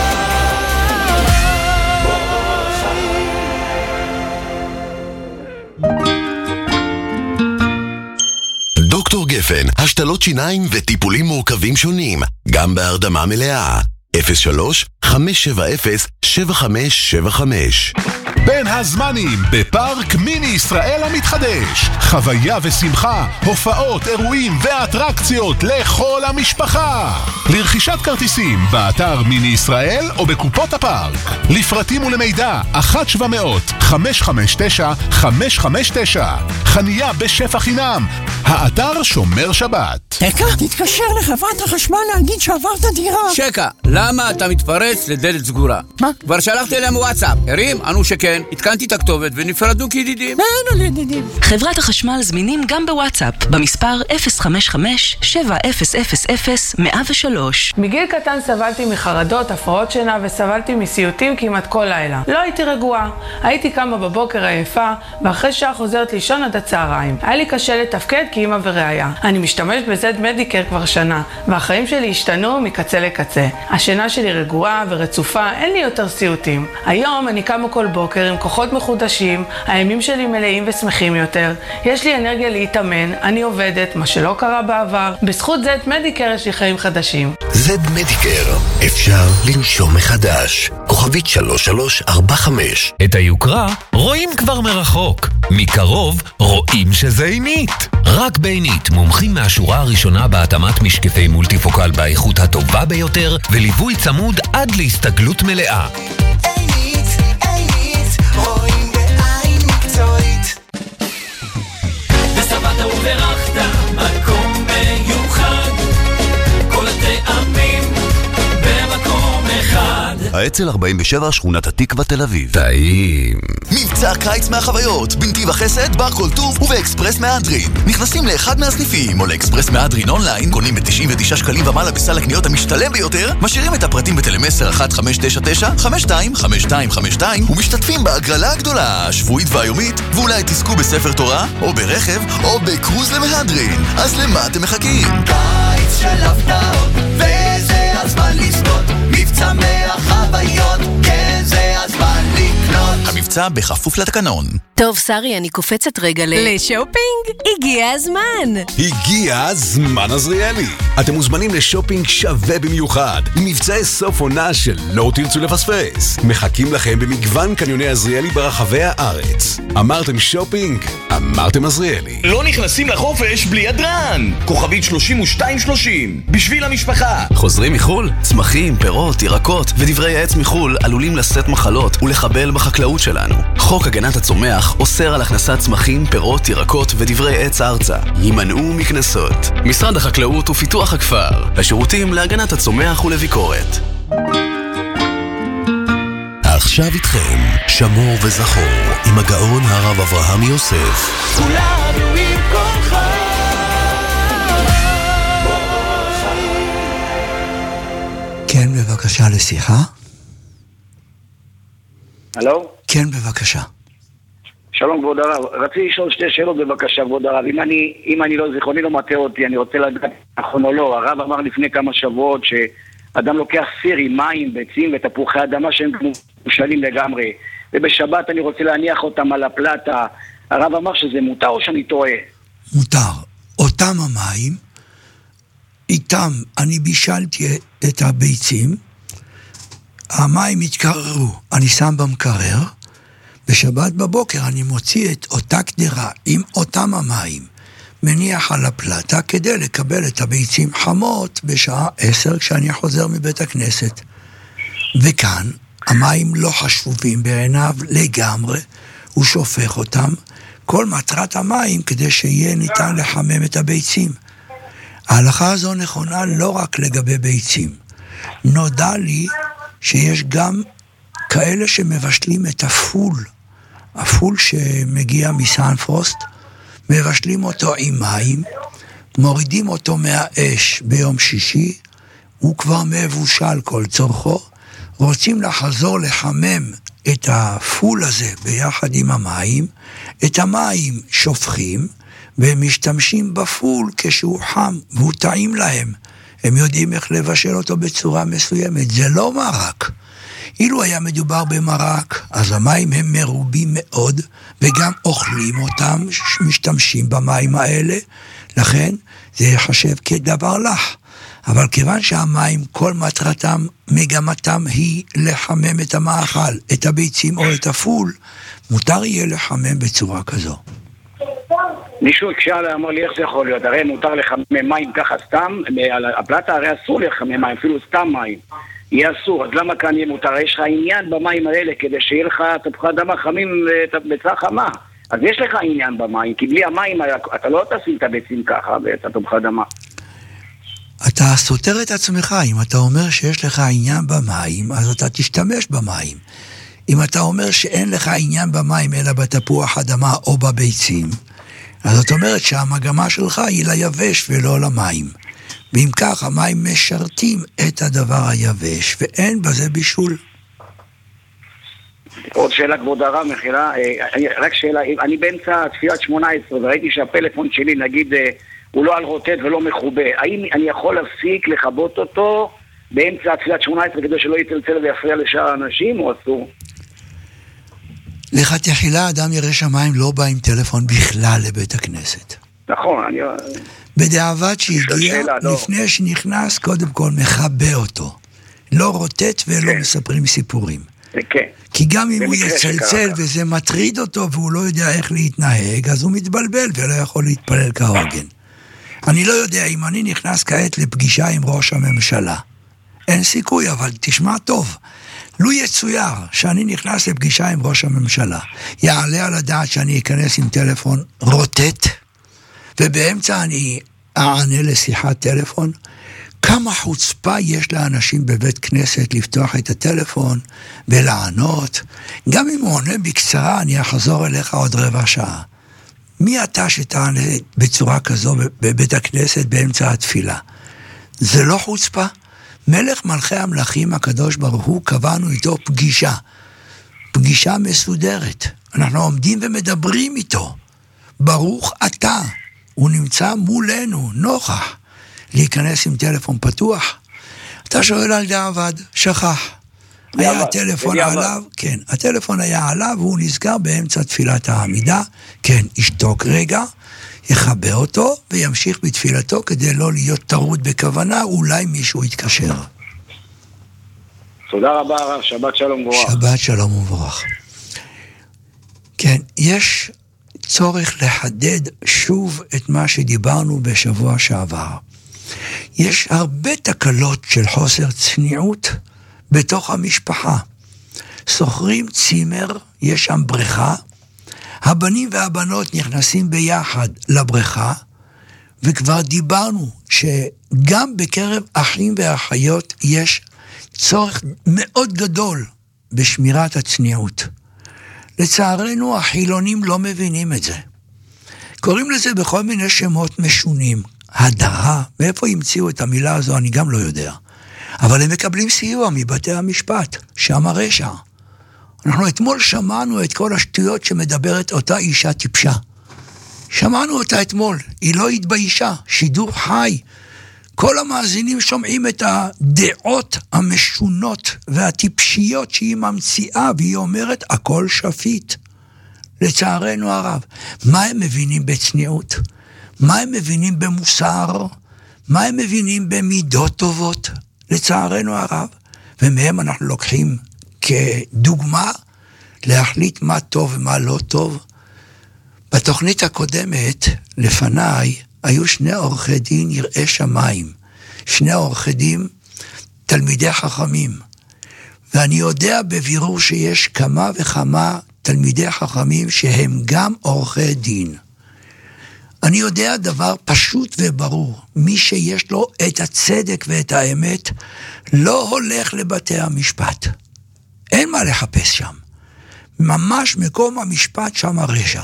דוקטור גפן, השתלות שיניים וטיפולים מורכבים שונים, גם בהרדמה מלאה. אפס שלוש חמש שבע אפס שבע חמש שבע חמש. בין הזמנים בפארק מיני ישראל המתחדש, חוויה ושמחה, הופעות, אירועים ואטרקציות לכל המשפחה. לרכישת כרטיסים באתר מיני ישראל או בקופות הפארק. לפרטים ולמידע אחת שבע מאות חמש חמש תשע חמש חמש תשע. חנייה בשפע חינם. האתר שומר שבת. דקה, תתקשר לחברת החשמל להגיד שעברת דירה. שקה, למה אתה מתפרץ לדלת סגורה? מה? כבר שלחתי אליהם וואטסאפ. הרים, ענו שכן, התקנתי את הכתובת ונפרדנו כידידים. אין על ידידים. חברת החשמל זמינים גם בוואטסאפ, במספר אפס חמש חמש שבע אפס אפס אפס מאה ושלוש. מגיל קטן סבלתי מחרדות, הפרעות שינה וסבלתי מסיוטים כמעט כל לילה. לא הייתי רגועה. הייתי קמה בבוקר עייפה, ואחרי שעה חוזרת לישון עד הצהריים. היה לי קשה לתפקד כאמא וראיה. אני משתמש בזד מדיקר כבר שנה, והחיים שלי השתנו מקצה לקצה. השינה שלי רגועה ורצופה, אין לי יותר סיוטים. היום אני קמה כל בוקר עם כוחות מחודשים, הימים שלי מלאים ושמחים יותר. יש לי אנרגיה להתאמן, אני עובדת, מה שלא קרה בעבר. בזכות זד מדיקר יש לי חיים חדשים. זד מדיקר, אפשר לנשום מחדש. כוכבית שלוש שלוש ארבע חמש. את היוקרה רואים כבר מרחוק. מקרוב רואים שזה עינית. רק בעינית, מומחים מהשורה הראשונה בהתאמת משקפי מולטיפוקל באיכות הטובה ביותר, וליווי צמוד עד להסתגלות מלאה. עינית, עינית, רואים בעין מקצועית. וסברת וברכת, מקום מיוחד, כל הטעמים במקום אחד. האצ"ל ארבעים ושבע, שכונת התקווה, תל אביב. טעים. מבצע קיץ מהחוויות, בנתיב החסד, בר כל טוב ובאקספרס מהדרין. נכנסים לאחד מהסניפים או לאקספרס מהדרין אונליין, קונים ב-תשעים ותשעה שקלים ומעלה בסל הקניות המשתלם ביותר, משאירים את הפרטים בטלמסר אחת חמש תשע תשע חמש שתיים חמש שתיים חמש שתיים ומשתתפים בהגרלה הגדולה, השבועית והיומית, ואולי תזכו בספר תורה, או ברכב, או בקרוז למהדרין. אז למה אתם מחכים? קיץ של הפתעות, וזה הזמן לזכות, מבצע מהחוויות, כן זה הזמן לקנות. המבצע בכפוף לתקנון. טוב, שרי, אני קופצת רגע ל... לשופינג? הגיע הזמן! הגיע הזמן עזריאלי! אתם מוזמנים לשופינג שווה במיוחד, עם מבצעי סוף עונה שלא תרצו לפספס. מחכים לכם במגוון קניוני עזריאלי ברחבי הארץ. אמרתם שופינג? אמרתם עזריאלי. לא נכנסים לחופש בלי הדרן! כוכבית שלושים ושתיים שלושים, בשביל המשפחה. חוזרים מחול? צמחים, פירות, ירקות ודברי עץ מחול עלולים לשאת מחלות ולחבל בחקלאות שלנו. חוק הגנת הצומח אוסר על הכנסת צמחים, פירות, ירקות ודברי עץ ארצה. יימנעו מכנסות. משרד החקלאות ופיתוח הכפר. השירותים להגנת הצומח ולביקורת. עכשיו איתכם, שמור וזכור, עם הגאון הרב אברהם יוסף. כולנו עם כוחך. כן, בבקשה לשיחה. הלו? כן, בבקשה. שלום כבוד הרב, רציתי לשאול שתי שאלות בבקשה כבוד הרב. אם אני, אם אני לא, זיכרוני לא מטעה אותי, אני רוצה לדעת נכון או לא. הרב אמר לפני כמה שבועות שאדם לוקח סיר עם מים, ביצים ותפוחי אדמה שהם מושלים לגמרי, ובשבת אני רוצה להניח אותם על הפלטה. הרב אמר שזה מותר או שאני טועה? מותר. אותם המים, איתם אני בישלתי את הביצים, המים התקררו, אני שם במקרר, בשבת בבוקר אני מוציא את אותה קדרה עם אותם המים, מניח על הפלטה כדי לקבל את הביצים חמות בשעה עשר כשאני חוזר מבית הכנסת. וכאן המים לא חשובים בעיניו לגמרי, הוא שופך אותם, כל מטרת המים כדי שיהיה ניתן לחמם את הביצים. ההלכה הזו נכונה לא רק לגבי ביצים. נודע לי שיש גם כאלה שמבשלים את הפול, הפול שמגיע מסנפרוסט, מבשלים אותו עם מים, מורידים אותו מהאש ביום שישי, הוא כבר מבושל כל צורכו, רוצים לחזור לחמם את הפול הזה ביחד עם המים, את המים שופכים, והם משתמשים בפול כשהוא חם, והוא טעים להם. הם יודעים איך לבשל אותו בצורה מסוימת. זה לא מרק. אילו היה מדובר במרק, אז המים הם מרובים מאוד, וגם אוכלים אותם, משתמשים במים האלה, לכן זה יחשב כדבר לך. אבל כיוון שהמים, כל מטרתם, מגמתם היא לחמם את המאכל, את הביצים או את הפול, מותר יהיה לחמם בצורה כזו. מישהו הקשה לה, אמר לי איך זה יכול להיות, הרי מותר לחמם מים ככה סתם, על הפלטה הרי אסור לחמם מים, אפילו סתם מים, יהיה אסור, אז למה כאן יהיה מותר? יש לך עניין במים האלה כדי שיהיה לך תפוחי אדמה חמים בצורה חמה, אז יש לך עניין במים, כי בלי המים אתה לא תשים את הביצים ככה ואת התפוחי אדמה. אתה סותר את עצמך, אם אתה אומר שיש לך עניין במים, אז אתה תשתמש במים. אם אתה אומר שאין לך עניין במים אלא בתפוח אדמה או בביצים, אז זאת אומרת שהמגמה שלך היא ליבש ולא למים. ואם כך, המים משרתים את הדבר היבש, ואין בזה בישול. עוד שאלה כבוד הרב, מחילה, רק שאלה, אני באמצע תפילת שמונה עשרה, וראיתי שהפלאפון שלי, נגיד, הוא לא על רוטט ולא מחובה. האם אני יכול להפסיק לכבות אותו באמצע תפילת שמונה עשרה כדי שלא יצלצל ויפריע לשאר האנשים, או אסור? לך תחילה, אדם ירא שמיים לא בא עם טלפון בכלל לבית הכנסת. נכון, אני... בדיעבד שהגיע, לפני שנכנס, קודם כל מכבה אותו. לא רוטט ולא מספרים סיפורים. כן. כי גם אם הוא יצלצל וזה מטריד אותו והוא לא יודע איך להתנהג, אז הוא מתבלבל ולא יכול להתפלל כהוגן. אני לא יודע אם אני נכנס כעת לפגישה עם ראש הממשלה. אין סיכוי, אבל תשמע טוב. לו יצויר שאני נכנס לפגישה עם ראש הממשלה, יעלה על הדעת שאני אכנס עם טלפון רוטט, ובאמצע אני אענה לשיחת טלפון, כמה חוצפה יש לאנשים בבית כנסת לפתוח את הטלפון ולענות. גם אם הוא עונה בקצרה, אני אחזור אליך עוד רבע שעה. מי אתה שתענה בצורה כזו בבית הכנסת באמצע התפילה? זה לא חוצפה? מלך מלכי המלכים הקדוש ברוך הוא, קבענו איתו פגישה. פגישה מסודרת. אנחנו עומדים ומדברים איתו. ברוך אתה. הוא נמצא מולנו, נוכח. להיכנס עם טלפון פתוח. אתה שואל על דעבד, שכח. היה הטלפון עליו, כן, הטלפון היה עליו, והוא נסגר באמצע תפילת העמידה, כן, ישתוק רגע, יחבא אותו, וימשיך בתפילתו, כדי לא להיות טרוד בכוונה, אולי מישהו יתקשר. תודה רבה, הרב, שבת שלום וברך. שבת שלום וברך. כן, יש צורך לחדד שוב את מה שדיברנו בשבוע שעבר. יש הרבה תקלות של חוסר צניעות בתוך המשפחה. סוחרים צימר, יש שם בריכה, הבנים והבנות נכנסים ביחד לבריכה, וכבר דיברנו שגם בקרב אחים ואחיות יש צורך מאוד גדול בשמירת הצניעות. לצערנו החילונים לא מבינים את זה. קוראים לזה בכל מיני שמות משונים. הדרה, מאיפה המציאו את המילה הזו אני גם לא יודע. אבל הם מקבלים סיוע מבתי המשפט, שם הרשע. אנחנו אתמול שמענו את כל השטויות שמדברת אותה אישה טיפשה. שמענו אותה אתמול, היא לא התביישה, שידור חי. כל המאזינים שומעים את הדעות המשונות והטיפשיות שהיא ממציאה, והיא אומרת הכל שפיט. לצערנו הרב, מה הם מבינים בצניעות? מה הם מבינים במוסר? מה הם מבינים במידות טובות? לצערנו הרב, ומהם אנחנו לוקחים כדוגמה להחליט מה טוב ומה לא טוב. בתוכנית הקודמת, לפניי, היו שני עורכי דין יראי שמיים, שני עורכי דין תלמידי חכמים, ואני יודע בבירור שיש כמה וכמה תלמידי חכמים שהם גם עורכי דין. אני יודע דבר פשוט וברור, מי שיש לו את הצדק ואת האמת, לא הולך לבתי המשפט. אין מה לחפש שם. ממש מקום המשפט שם הרשע.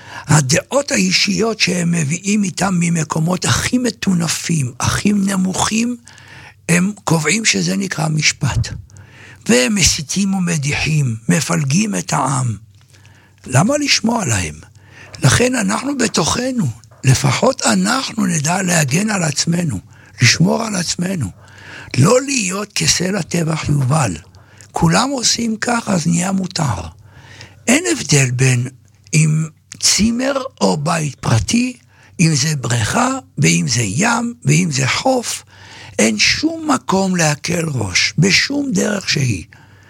הדעות האישיות שהם מביאים איתם ממקומות הכי מטונפים, הכי נמוכים, הם קובעים שזה נקרא משפט. והם מסיתים ומדיחים, מפלגים את העם. למה לשמוע להם? לכן אנחנו בתוכנו, לפחות אנחנו נדע להגן על עצמנו, לשמור על עצמנו. לא להיות כסלע טבח יובל. כולם עושים כך, אז נהיה מותר. אין הבדל בין אם צימר או בית פרטי, אם זה בריכה, ואם זה ים, ואם זה חוף. אין שום מקום להקל ראש, בשום דרך שהיא.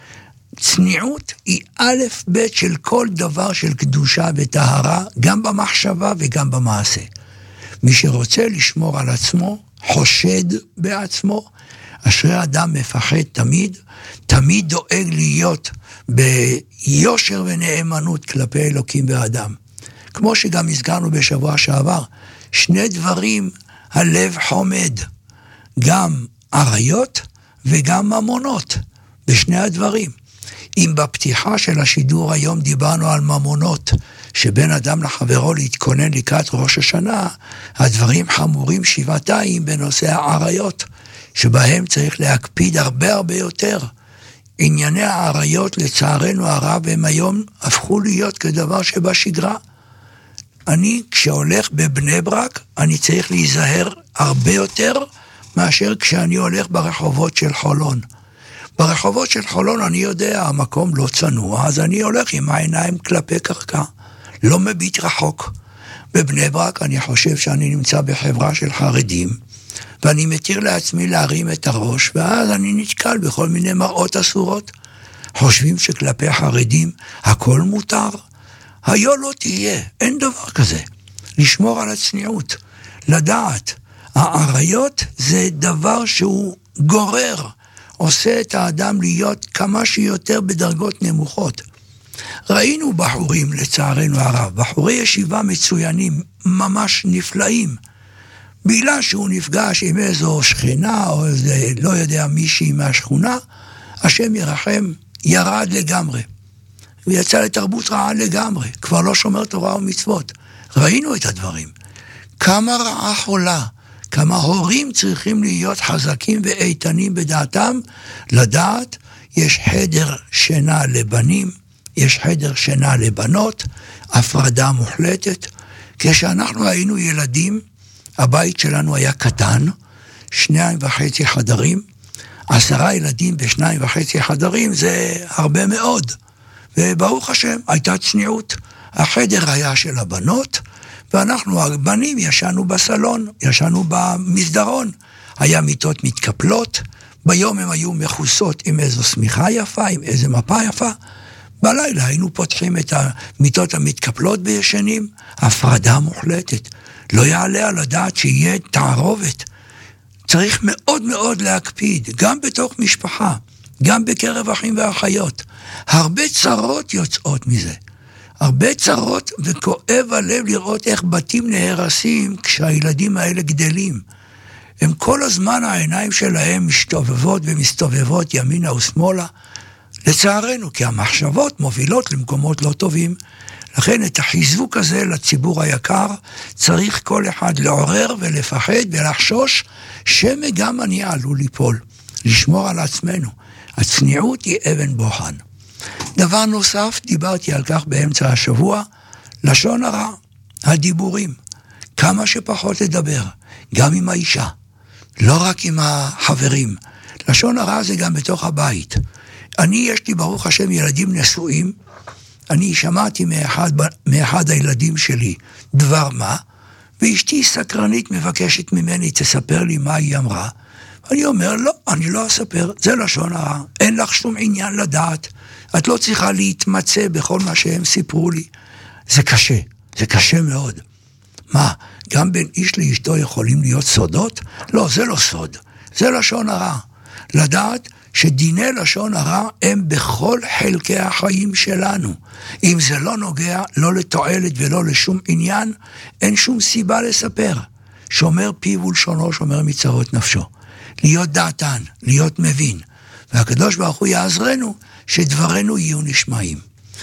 צניעות היא א' ב' של כל דבר של קדושה וטהרה, גם במחשבה וגם במעשה. מי שרוצה לשמור על עצמו, חושד בעצמו, אשרי אדם מפחד תמיד, תמיד דואג להיות ביושר ונאמנות כלפי אלוקים ואדם. כמו שגם הזכרנו בשבוע שעבר, שני דברים הלב חומד, גם עריות וגם ממונות, בשני הדברים. אם בפתיחה של השידור היום דיברנו על ממונות, שבין אדם לחברו להתכונן לקראת ראש השנה, הדברים חמורים שבעתיים בנושא העריות, שבהם צריך להקפיד הרבה הרבה יותר. ענייני העריות לצערנו הרב הם היום הפכו להיות כדבר שבשגרה. אני כשהולך בבני ברק, אני צריך להיזהר הרבה יותר מאשר כשאני הולך ברחובות של חולון. ברחובות של חולון אני יודע, המקום לא צנוע, אז אני הולך עם העיניים כלפי קרקע, לא מביט רחוק. בבני ברק אני חושב שאני נמצא בחברה של חרדים, ואני מתיר לעצמי להרים את הראש, ואז אני נתקל בכל מיני מראות אסורות. חושבים שכלפי חרדים הכל מותר. היו לא תהיה, אין דבר כזה. לשמור על הצניעות, לדעת. העריות זה דבר שהוא גורר, עושה את האדם להיות כמה שיותר בדרגות נמוכות. ראינו בחורים לצערנו הרב, בחורי ישיבה מצוינים, ממש נפלאים, בגלל שהוא נפגש עם איזו שכנה, או איזה לא יודע מישהי מהשכונה, השם ירחם, ירד לגמרי. ויצא לתרבות רעה לגמרי, כבר לא שומר תורה ומצוות. ראינו את הדברים. כמה רעה חולה, כמה הורים צריכים להיות חזקים ואיתנים בדעתם, לדעת, יש חדר שינה לבנים, יש חדר שינה לבנות, הפרדה מוחלטת. כשאנחנו היינו ילדים, הבית שלנו היה קטן, שניים וחצי חדרים, עשרה ילדים בשניים וחצי חדרים, זה הרבה מאוד. וברוך השם, הייתה צניעות. החדר היה של הבנות, ואנחנו הבנים ישנו בסלון, ישנו במסדרון. היה מיטות מתקפלות, ביום הם היו מחוסות עם איזו סמיכה יפה, עם איזו מפה יפה. בלילה היינו פותחים את המיטות המתקפלות בישנים, הפרדה מוחלטת. לא יעלה על הדעת שיהיה תערובת. צריך מאוד מאוד להקפיד, גם בתוך משפחה, גם בקרב אחים ואחיות. הרבה צרות יוצאות מזה. הרבה צרות, וכואב הלב לראות איך בתים נהרסים כשהילדים האלה גדלים. הם כל הזמן העיניים שלהם משתובבות ומסתובבות ימינה ושמאלה. לצערנו, כי המחשבות מובילות למקומות לא טובים. לכן את החיזוק הזה לציבור היקר צריך כל אחד לעורר ולפחד ולחשוש שמא גם אני עלול ליפול. לשמור על עצמנו. הצניעות היא אבן בוחן. דבר נוסף, דיברתי על כך באמצע השבוע, לשון הרע, הדיבורים. כמה שפחות לדבר, גם עם האישה, לא רק עם החברים. לשון הרע זה גם בתוך הבית. אני, יש לי ברוך השם ילדים נשואים, אני שמעתי מאחד, מאחד הילדים שלי דבר מה, ואשתי סקרנית מבקשת ממני, תספר לי מה היא אמרה. אני אומר, לא, אני לא אספר, זה לשון הרע, אין לך שום עניין לדעת, את לא צריכה להתמצא בכל מה שהם סיפרו לי. זה קשה, זה קשה מאוד. מה, גם בין איש לאשתו יכולים להיות סודות? לא, זה לא סוד, זה לשון הרע. לדעת שדיני לשון הרע הם בכל חלקי החיים שלנו. אם זה לא נוגע, לא לתועלת ולא לשום עניין, אין שום סיבה לספר. שומר פיו ולשונו, שומר מצרות נפשו. להיות דעתן, להיות מבין. והקדוש ברוך הוא יעזרנו שדברנו יהיו נשמעים.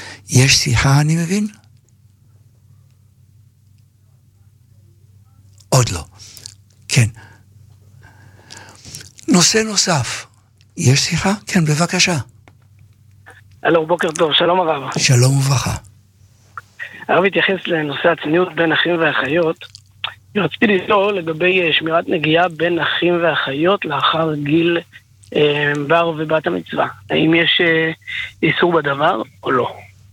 יש שיחה, אני מבין? עוד לא. כן. נושא נוסף. יש שיחה? כן, בבקשה. הלו, בוקר טוב, שלום הרב. שלום וברכה. הרב התייחס לנושא הצניעות בין אחים ואחיות. רציתי לשאול לגבי שמירת נגיעה בין אחים ואחיות לאחר גיל אה, בר ובת המצווה. האם יש אה, איסור בדבר או לא?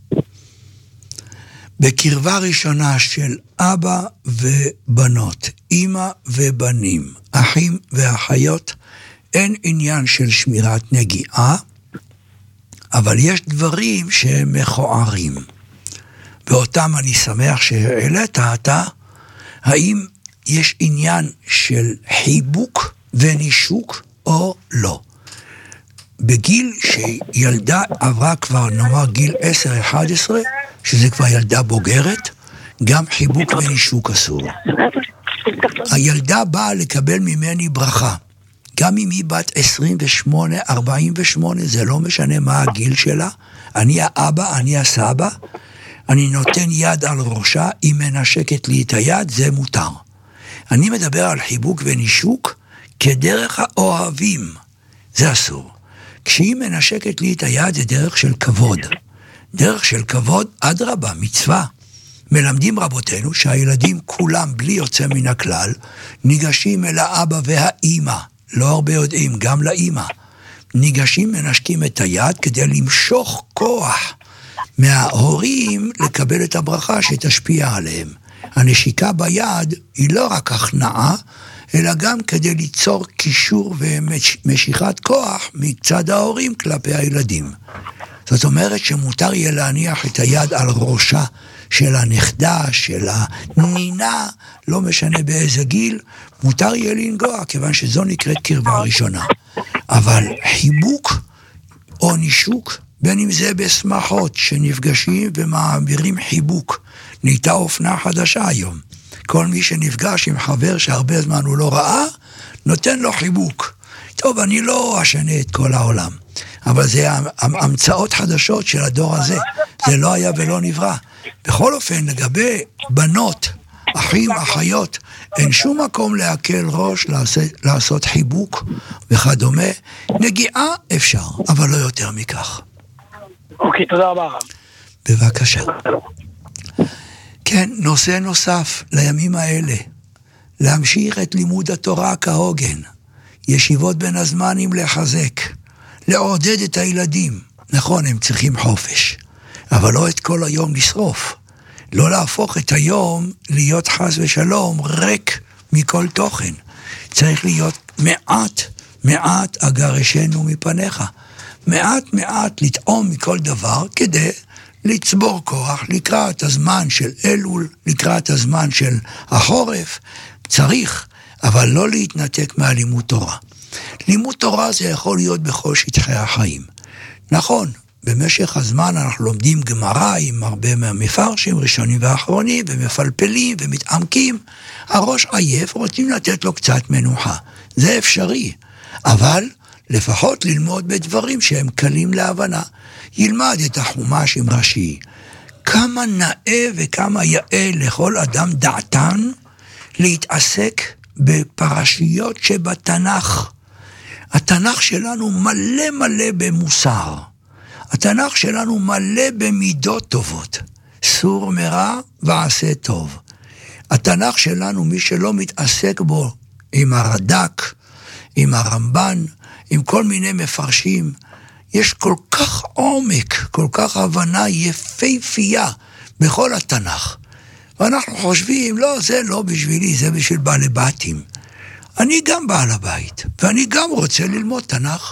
בקרבה ראשונה של אבא ובנות, אמא ובנים, אחים ואחיות, אין עניין של שמירת נגיעה, אבל יש דברים שהם מכוערים. ואותם אני שמח שהעלית אתה, האם יש עניין של חיבוק ונישוק או לא. בגיל שילדה עברה כבר נאמר גיל עשר אחת עשרה, שזה כבר ילדה בוגרת, גם חיבוק ונישוק אסור. הילדה באה לקבל ממני ברכה. גם אם היא בת עשרים ושמונה, ארבעים ושמונה, זה לא משנה מה הגיל שלה. אני האבא, אני הסבא, אני נותן יד על ראשה, היא מנשקת לי את היד, זה מותר. אני מדבר על חיבוק ונישוק כדרך האוהבים, זה אסור. כשהיא מנשקת לי את היד, זה דרך של כבוד. דרך של כבוד, אדרבה, מצווה. מלמדים רבותינו שהילדים כולם, בלי יוצא מן הכלל, ניגשים אל האבא והאימא. לא הרבה יודעים, גם לאמא. ניגשים, מנשקים את היד כדי למשוך כוח מההורים לקבל את הברכה שתשפיע עליהם. הנשיקה ביד היא לא רק הכנעה, אלא גם כדי ליצור קישור ומשיכת כוח מצד ההורים כלפי הילדים. זאת אומרת שמותר יהיה להניח את היד על ראשה של הנכדה, של הנינה, לא משנה באיזה גיל, מותר יהיה לנגוע, כיוון שזו נקראת קרבה ראשונה. אבל חיבוק או נישוק, בין אם זה בשמחות שנפגשים ומעבירים חיבוק, נהייתה אופנה חדשה היום. כל מי שנפגש עם חבר שהרבה זמן הוא לא ראה, נותן לו חיבוק. טוב, אני לא אשנה את כל העולם, אבל זה המצאות חדשות של הדור הזה. זה לא היה ולא נברא. בכל אופן, לגבי בנות, אחים, אחיות, אין שום מקום להקל ראש, לעשות, לעשות חיבוק וכדומה. נגיעה אפשר, אבל לא יותר מכך. אוקיי, תודה רבה. בבקשה. כן, נושא נוסף לימים האלה, להמשיך את לימוד התורה כהוגן, ישיבות בין הזמנים לחזק, לעודד את הילדים. נכון, הם צריכים חופש, אבל לא את כל היום לשרוף. לא להפוך את היום להיות חס ושלום ריק מכל תוכן. צריך להיות מעט, מעט אגרשנו מפניך. מעט מעט לטעום מכל דבר כדי לצבור כוח לקראת הזמן של אלול, לקראת הזמן של החורף. צריך, אבל לא להתנתק מהלימוד תורה. לימוד תורה זה יכול להיות בכל שטחי החיים. נכון, במשך הזמן אנחנו לומדים גמרא עם הרבה מהמפרשים, ראשונים ואחרונים, ומפלפלים ומתעמקים. הראש עייף, רוצים לתת לו קצת מנוחה. זה אפשרי, אבל לפחות ללמוד בדברים שהם קלים להבנה. ילמד את החומש עם רש"י. כמה נאה וכמה יאה לכל אדם דעתן להתעסק בפרשיות שבתנ"ך. התנ"ך שלנו מלא מלא במוסר. התנ"ך שלנו מלא במידות טובות. סור מרע ועשה טוב. התנ"ך שלנו, מי שלא מתעסק בו עם הרד"ק, עם הרמב"ן, עם כל מיני מפרשים, יש כל כך עומק, כל כך הבנה יפהפייה בכל התנ"ך. ואנחנו חושבים, לא, זה לא בשבילי, זה בשביל בעלי בתים. אני גם בעל הבית, ואני גם רוצה ללמוד תנ"ך.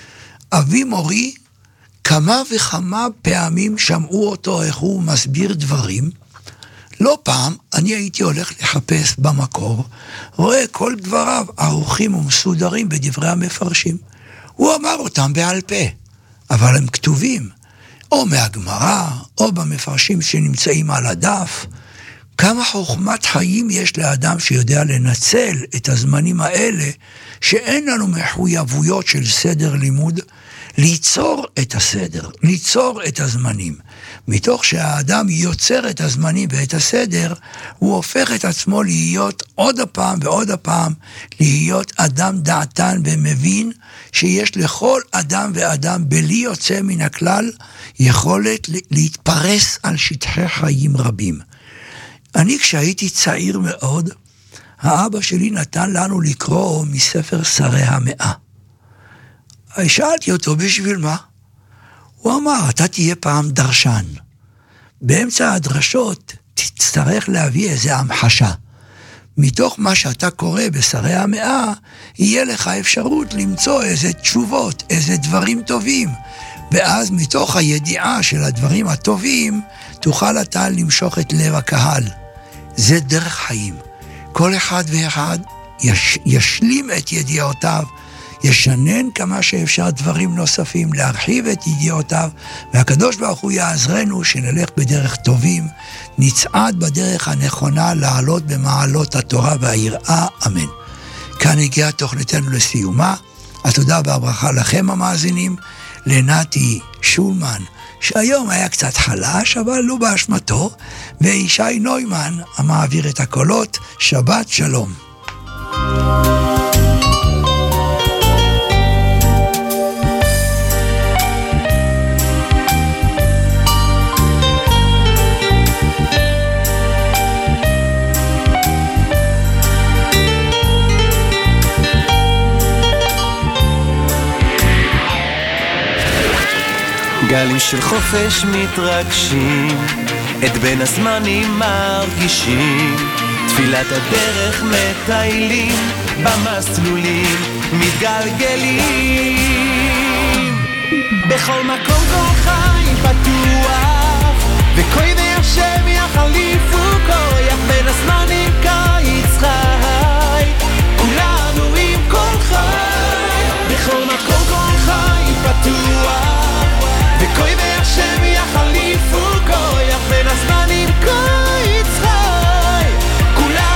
אבי מורי, כמה וכמה פעמים שמעו אותו איך הוא מסביר דברים. לא פעם אני הייתי הולך לחפש במקור, רואה כל דבריו ערוכים ומסודרים בדברי המפרשים. הוא אמר אותם בעל פה, אבל הם כתובים, או מהגמרא, או במפרשים שנמצאים על הדף. כמה חוכמת חיים יש לאדם שיודע לנצל את הזמנים האלה, שאין לנו מחויבויות של סדר לימוד, ליצור את הסדר, ליצור את הזמנים. מתוך שהאדם יוצר את הזמנים ואת הסדר, הוא הופך את עצמו להיות עוד הפעם ועוד הפעם, להיות אדם דעתן ומבין שיש לכל אדם ואדם בלי יוצא מן הכלל, יכולת להתפרס על שטחי חיים רבים. אני כשהייתי צעיר מאוד, האבא שלי נתן לנו לקרוא מספר שרי המאה. שאלתי אותו, בשביל מה? הוא אמר, אתה תהיה פעם דרשן. באמצע הדרשות תצטרך להביא איזה המחשה. מתוך מה שאתה קורא בשרי המאה, יהיה לך אפשרות למצוא איזה תשובות, איזה דברים טובים. ואז מתוך הידיעה של הדברים הטובים, תוכל אתה למשוך את לב הקהל. זה דרך חיים. כל אחד ואחד יש, ישלים את ידיעותיו, ישנן כמה שאפשר דברים נוספים, להרחיב את ידיעותיו, והקדוש ברוך הוא יעזרנו שנלך בדרך טובים, נצעד בדרך הנכונה לעלות במעלות התורה והיראה, אמן. כאן הגיעה תוכניתנו לסיומה, התודה והברכה לכם המאזינים, לנתי שולמן, שהיום היה קצת חלש, אבל לא באשמתו, וישי נוימן המעביר את הקולות, שבת שלום. גלים של חופש מתרגשים, את בין הזמנים מרגישים, תפילת הדרך מטיילים, במסלולים מתגלגלים. בכל מקום כל חי פתוח, וכוי השם יחליפו כוח, בין הזמנים קיץ חי, כולנו עם כל חי. בכל מקום כל חי פתוח, וכוי והשם יחליפו כוח, בין הזמנים קיץ חי, כולנו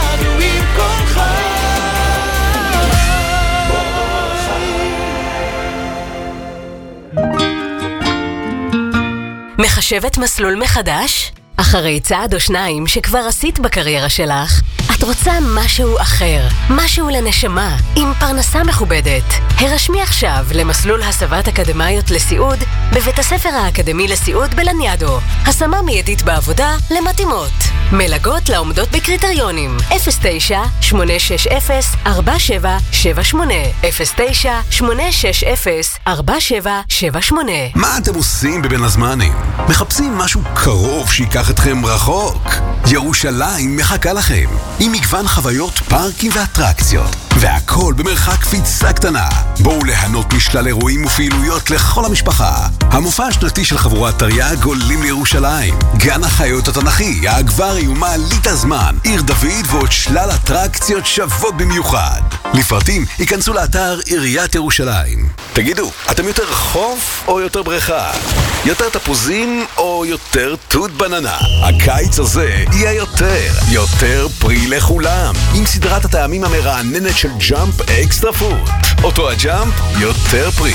מחשבת מסלול מחדש? אחרי צעד או שניים שכבר עשית בקריירה שלך, את רוצה משהו אחר, משהו לנשמה, עם פרנסה מכובדת. הרשמי עכשיו למסלול הסבת אקדמיות לסיעוד בבית הספר האקדמי לסיעוד בלניאדו. השמה מיידית בעבודה למתאימות. מלגות לעומדות בקריטריונים. אפס תשע שמונה שש אפס ארבע שבע שבע שמונה אפס תשע שמונה שש אפס ארבע שבע שבע שמונה. מה אתם עושים בבין הזמנים? מחפשים משהו קרוב שיקח אתכם רחוק? ירושלים מחכה לכם עם מגוון חוויות, פארקים ואטרקציות, והכל במרחק קפיצה קטנה. בואו ליהנות משלל אירועים ופעילויות לכל המשפחה. המופע השנתי של חבורת תרי"ג עולים לירושלים, גן החיות התנ"כי, האקווריום, מעלית הזמן, עיר דוד ועוד שלל אטרקציות שוות במיוחד. לפרטים ייכנסו לאתר עיריית ירושלים. תגידו, אתם יותר חוף או יותר בריכה? יותר תפוזים או יותר תות בננה? הקיץ הזה יהיה יותר, יותר פרי לכולם, עם סדרת הטעמים המרעננת של ג'אמפ אקסטרה פרוט. אותו הג'אמפ, יותר פרי.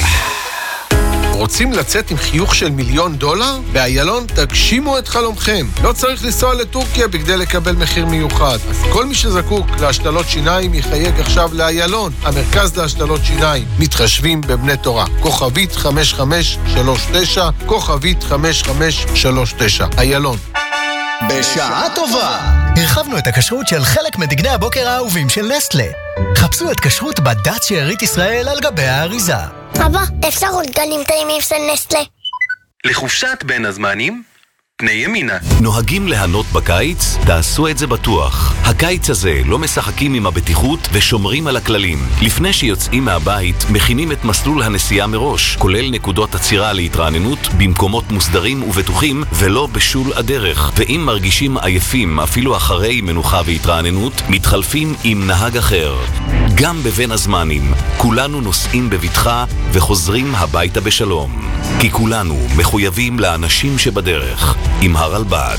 רוצים לצאת עם חיוך של מיליון דולר? באיילון תגשימו את חלומכם. לא צריך לנסוע לטורקיה בכדי לקבל מחיר מיוחד. אז כל מי שזקוק להשתלות שיניים יחייג עכשיו לאיילון, המרכז להשתלות שיניים. מתחשבים בבני תורה. כוכבית חמש חמש שלוש תשע, כוכבית חמש חמש שלוש תשע. איילון. בשעה טובה! הרחבנו את הכשרות של חלק מדגני הבוקר האהובים של נסטלה. חפשו את כשרות בדת שארית ישראל על גבי האריזה. אבא, אפשר עוד גנים טעימים של נסטלה? לחופשת בין הזמנים, פני ימינה. נוהגים ליהנות בקיץ? תעשו את זה בטוח. הקיץ הזה לא משחקים עם הבטיחות ושומרים על הכללים. לפני שיוצאים מהבית, מכינים את מסלול הנסיעה מראש, כולל נקודות עצירה להתרעננות במקומות מוסדרים ובטוחים ולא בשול הדרך. ואם מרגישים עייפים אפילו אחרי מנוחה והתרעננות, מתחלפים עם נהג אחר. גם בבין הזמנים, כולנו נוסעים בבטחה וחוזרים הביתה בשלום. כי כולנו מחויבים לאנשים שבדרך. עם הרלב"ד.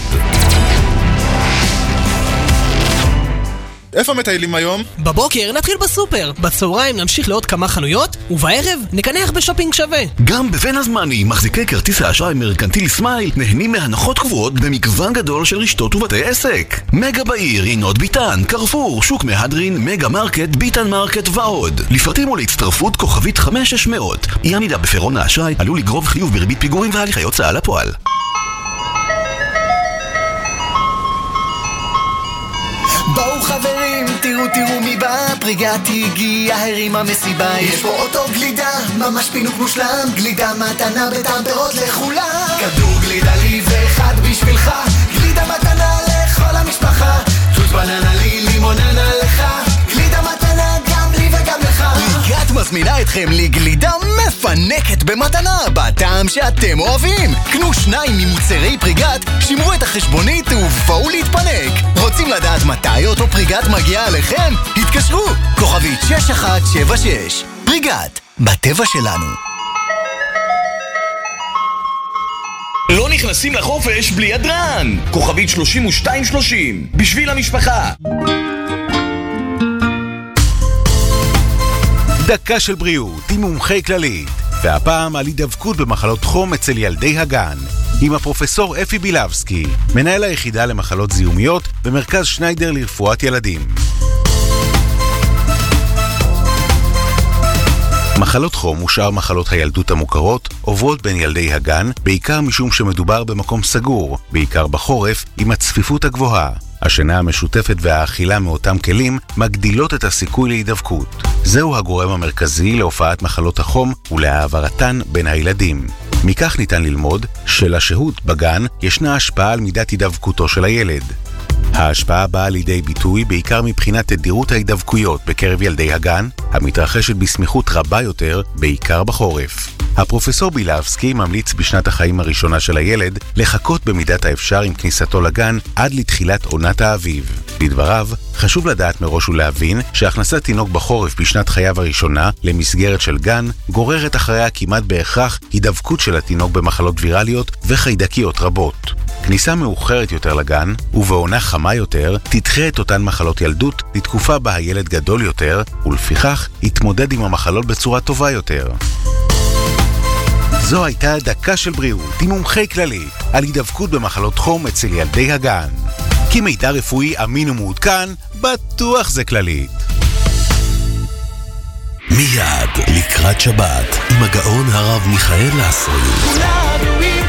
איפה מטיילים היום? בבוקר נתחיל בסופר, בצהריים נמשיך לעוד כמה חנויות, ובערב נקנח בשופינג שווה. גם בבין הזמנים, מחזיקי כרטיס האשראי מרקנטיל סמייל נהנים מהנחות קבועות במגוון גדול של רשתות ובתי עסק. מגה בעיר, עינות ביטן, קרפור, שוק מהדרין, מגה מרקט, ביטן מרקט ועוד. לפרטים ולהצטרפות כוכבית חמש שש מאות. אי עמידה בפירעון האשראי עלול לגרוב חיוב בריבית פיגורים והליכי הוצאה לפועל. בואו חברים, תראו תראו מי בא, פריגת הגיע, הרימה מסיבה. יש פה אוטו גלידה, ממש פינוק מושלם, גלידה מתנה בטעם פירות לכולם. כדור גלידה לי ואחד בשבילך, גלידה מתנה לכל המשפחה. תות בננה לי, לימוננה לך, גלידה מתנה גם לי וגם לך. פריגת מזמינה אתכם לגלידה מפנקת במתנה, בטעם שאתם אוהבים. קנו שניים ממוצרי פריגת, שמרו את החשבונית ובואו להתפנק. רוצים לדעת מתי אותו פריגת מגיע עליכם? התקשרו, כוכבית שש אחת שבע שש. פריגת, בטבע שלנו. לא נכנסים לחופש בלי הדרן. כוכבית שלושים ושתיים שלושים. בשביל המשפחה. דקה של בריאות עם מומחי כללית, והפעם על הידבקות במחלות חום אצל ילדי הגן, עם הפרופסור אפי בילבסקי, מנהל היחידה למחלות זיהומיות במרכז שניידר לרפואת ילדים. מחלות חום ושאר מחלות הילדות המוכרות עוברות בין ילדי הגן, בעיקר משום שמדובר במקום סגור, בעיקר בחורף עם הצפיפות הגבוהה. השינה המשותפת והאכילה מאותם כלים מגדילות את הסיכוי להידבקות. זהו הגורם המרכזי להופעת מחלות החום ולהעברתן בין הילדים. מכך ניתן ללמוד שלשהות בגן ישנה השפעה על מידת הידבקותו של הילד. ההשפעה באה לידי ביטוי בעיקר מבחינת תדירות ההידבקויות בקרב ילדי הגן, המתרחשת בסמיכות רבה יותר, בעיקר בחורף. הפרופסור בילבסקי ממליץ בשנת החיים הראשונה של הילד לחכות במידת האפשר עם כניסתו לגן עד לתחילת עונת האביב. לדבריו, חשוב לדעת מראש ולהבין שהכנסת תינוק בחורף בשנת חייו הראשונה למסגרת של גן גוררת אחריה כמעט בהכרח הידבקות של התינוק במחלות וירליות וחיידקיות רבות. כניסה מאוחרת יותר לגן ובעונה חמה יותר תדחה את אותן מחלות ילדות לתקופה בה הילד גדול יותר ולפיכך יתמודד עם המחלות בצורה טובה יותר. זו הייתה דקה של בריאות עם מומחי כללי על הידבקות במחלות חום אצל ילדי הגן. כי מידע רפואי אמין ומעודכן, בטוח זה כללי. מיד לקראת שבת עם הגאון הרב מיכאל לסרי.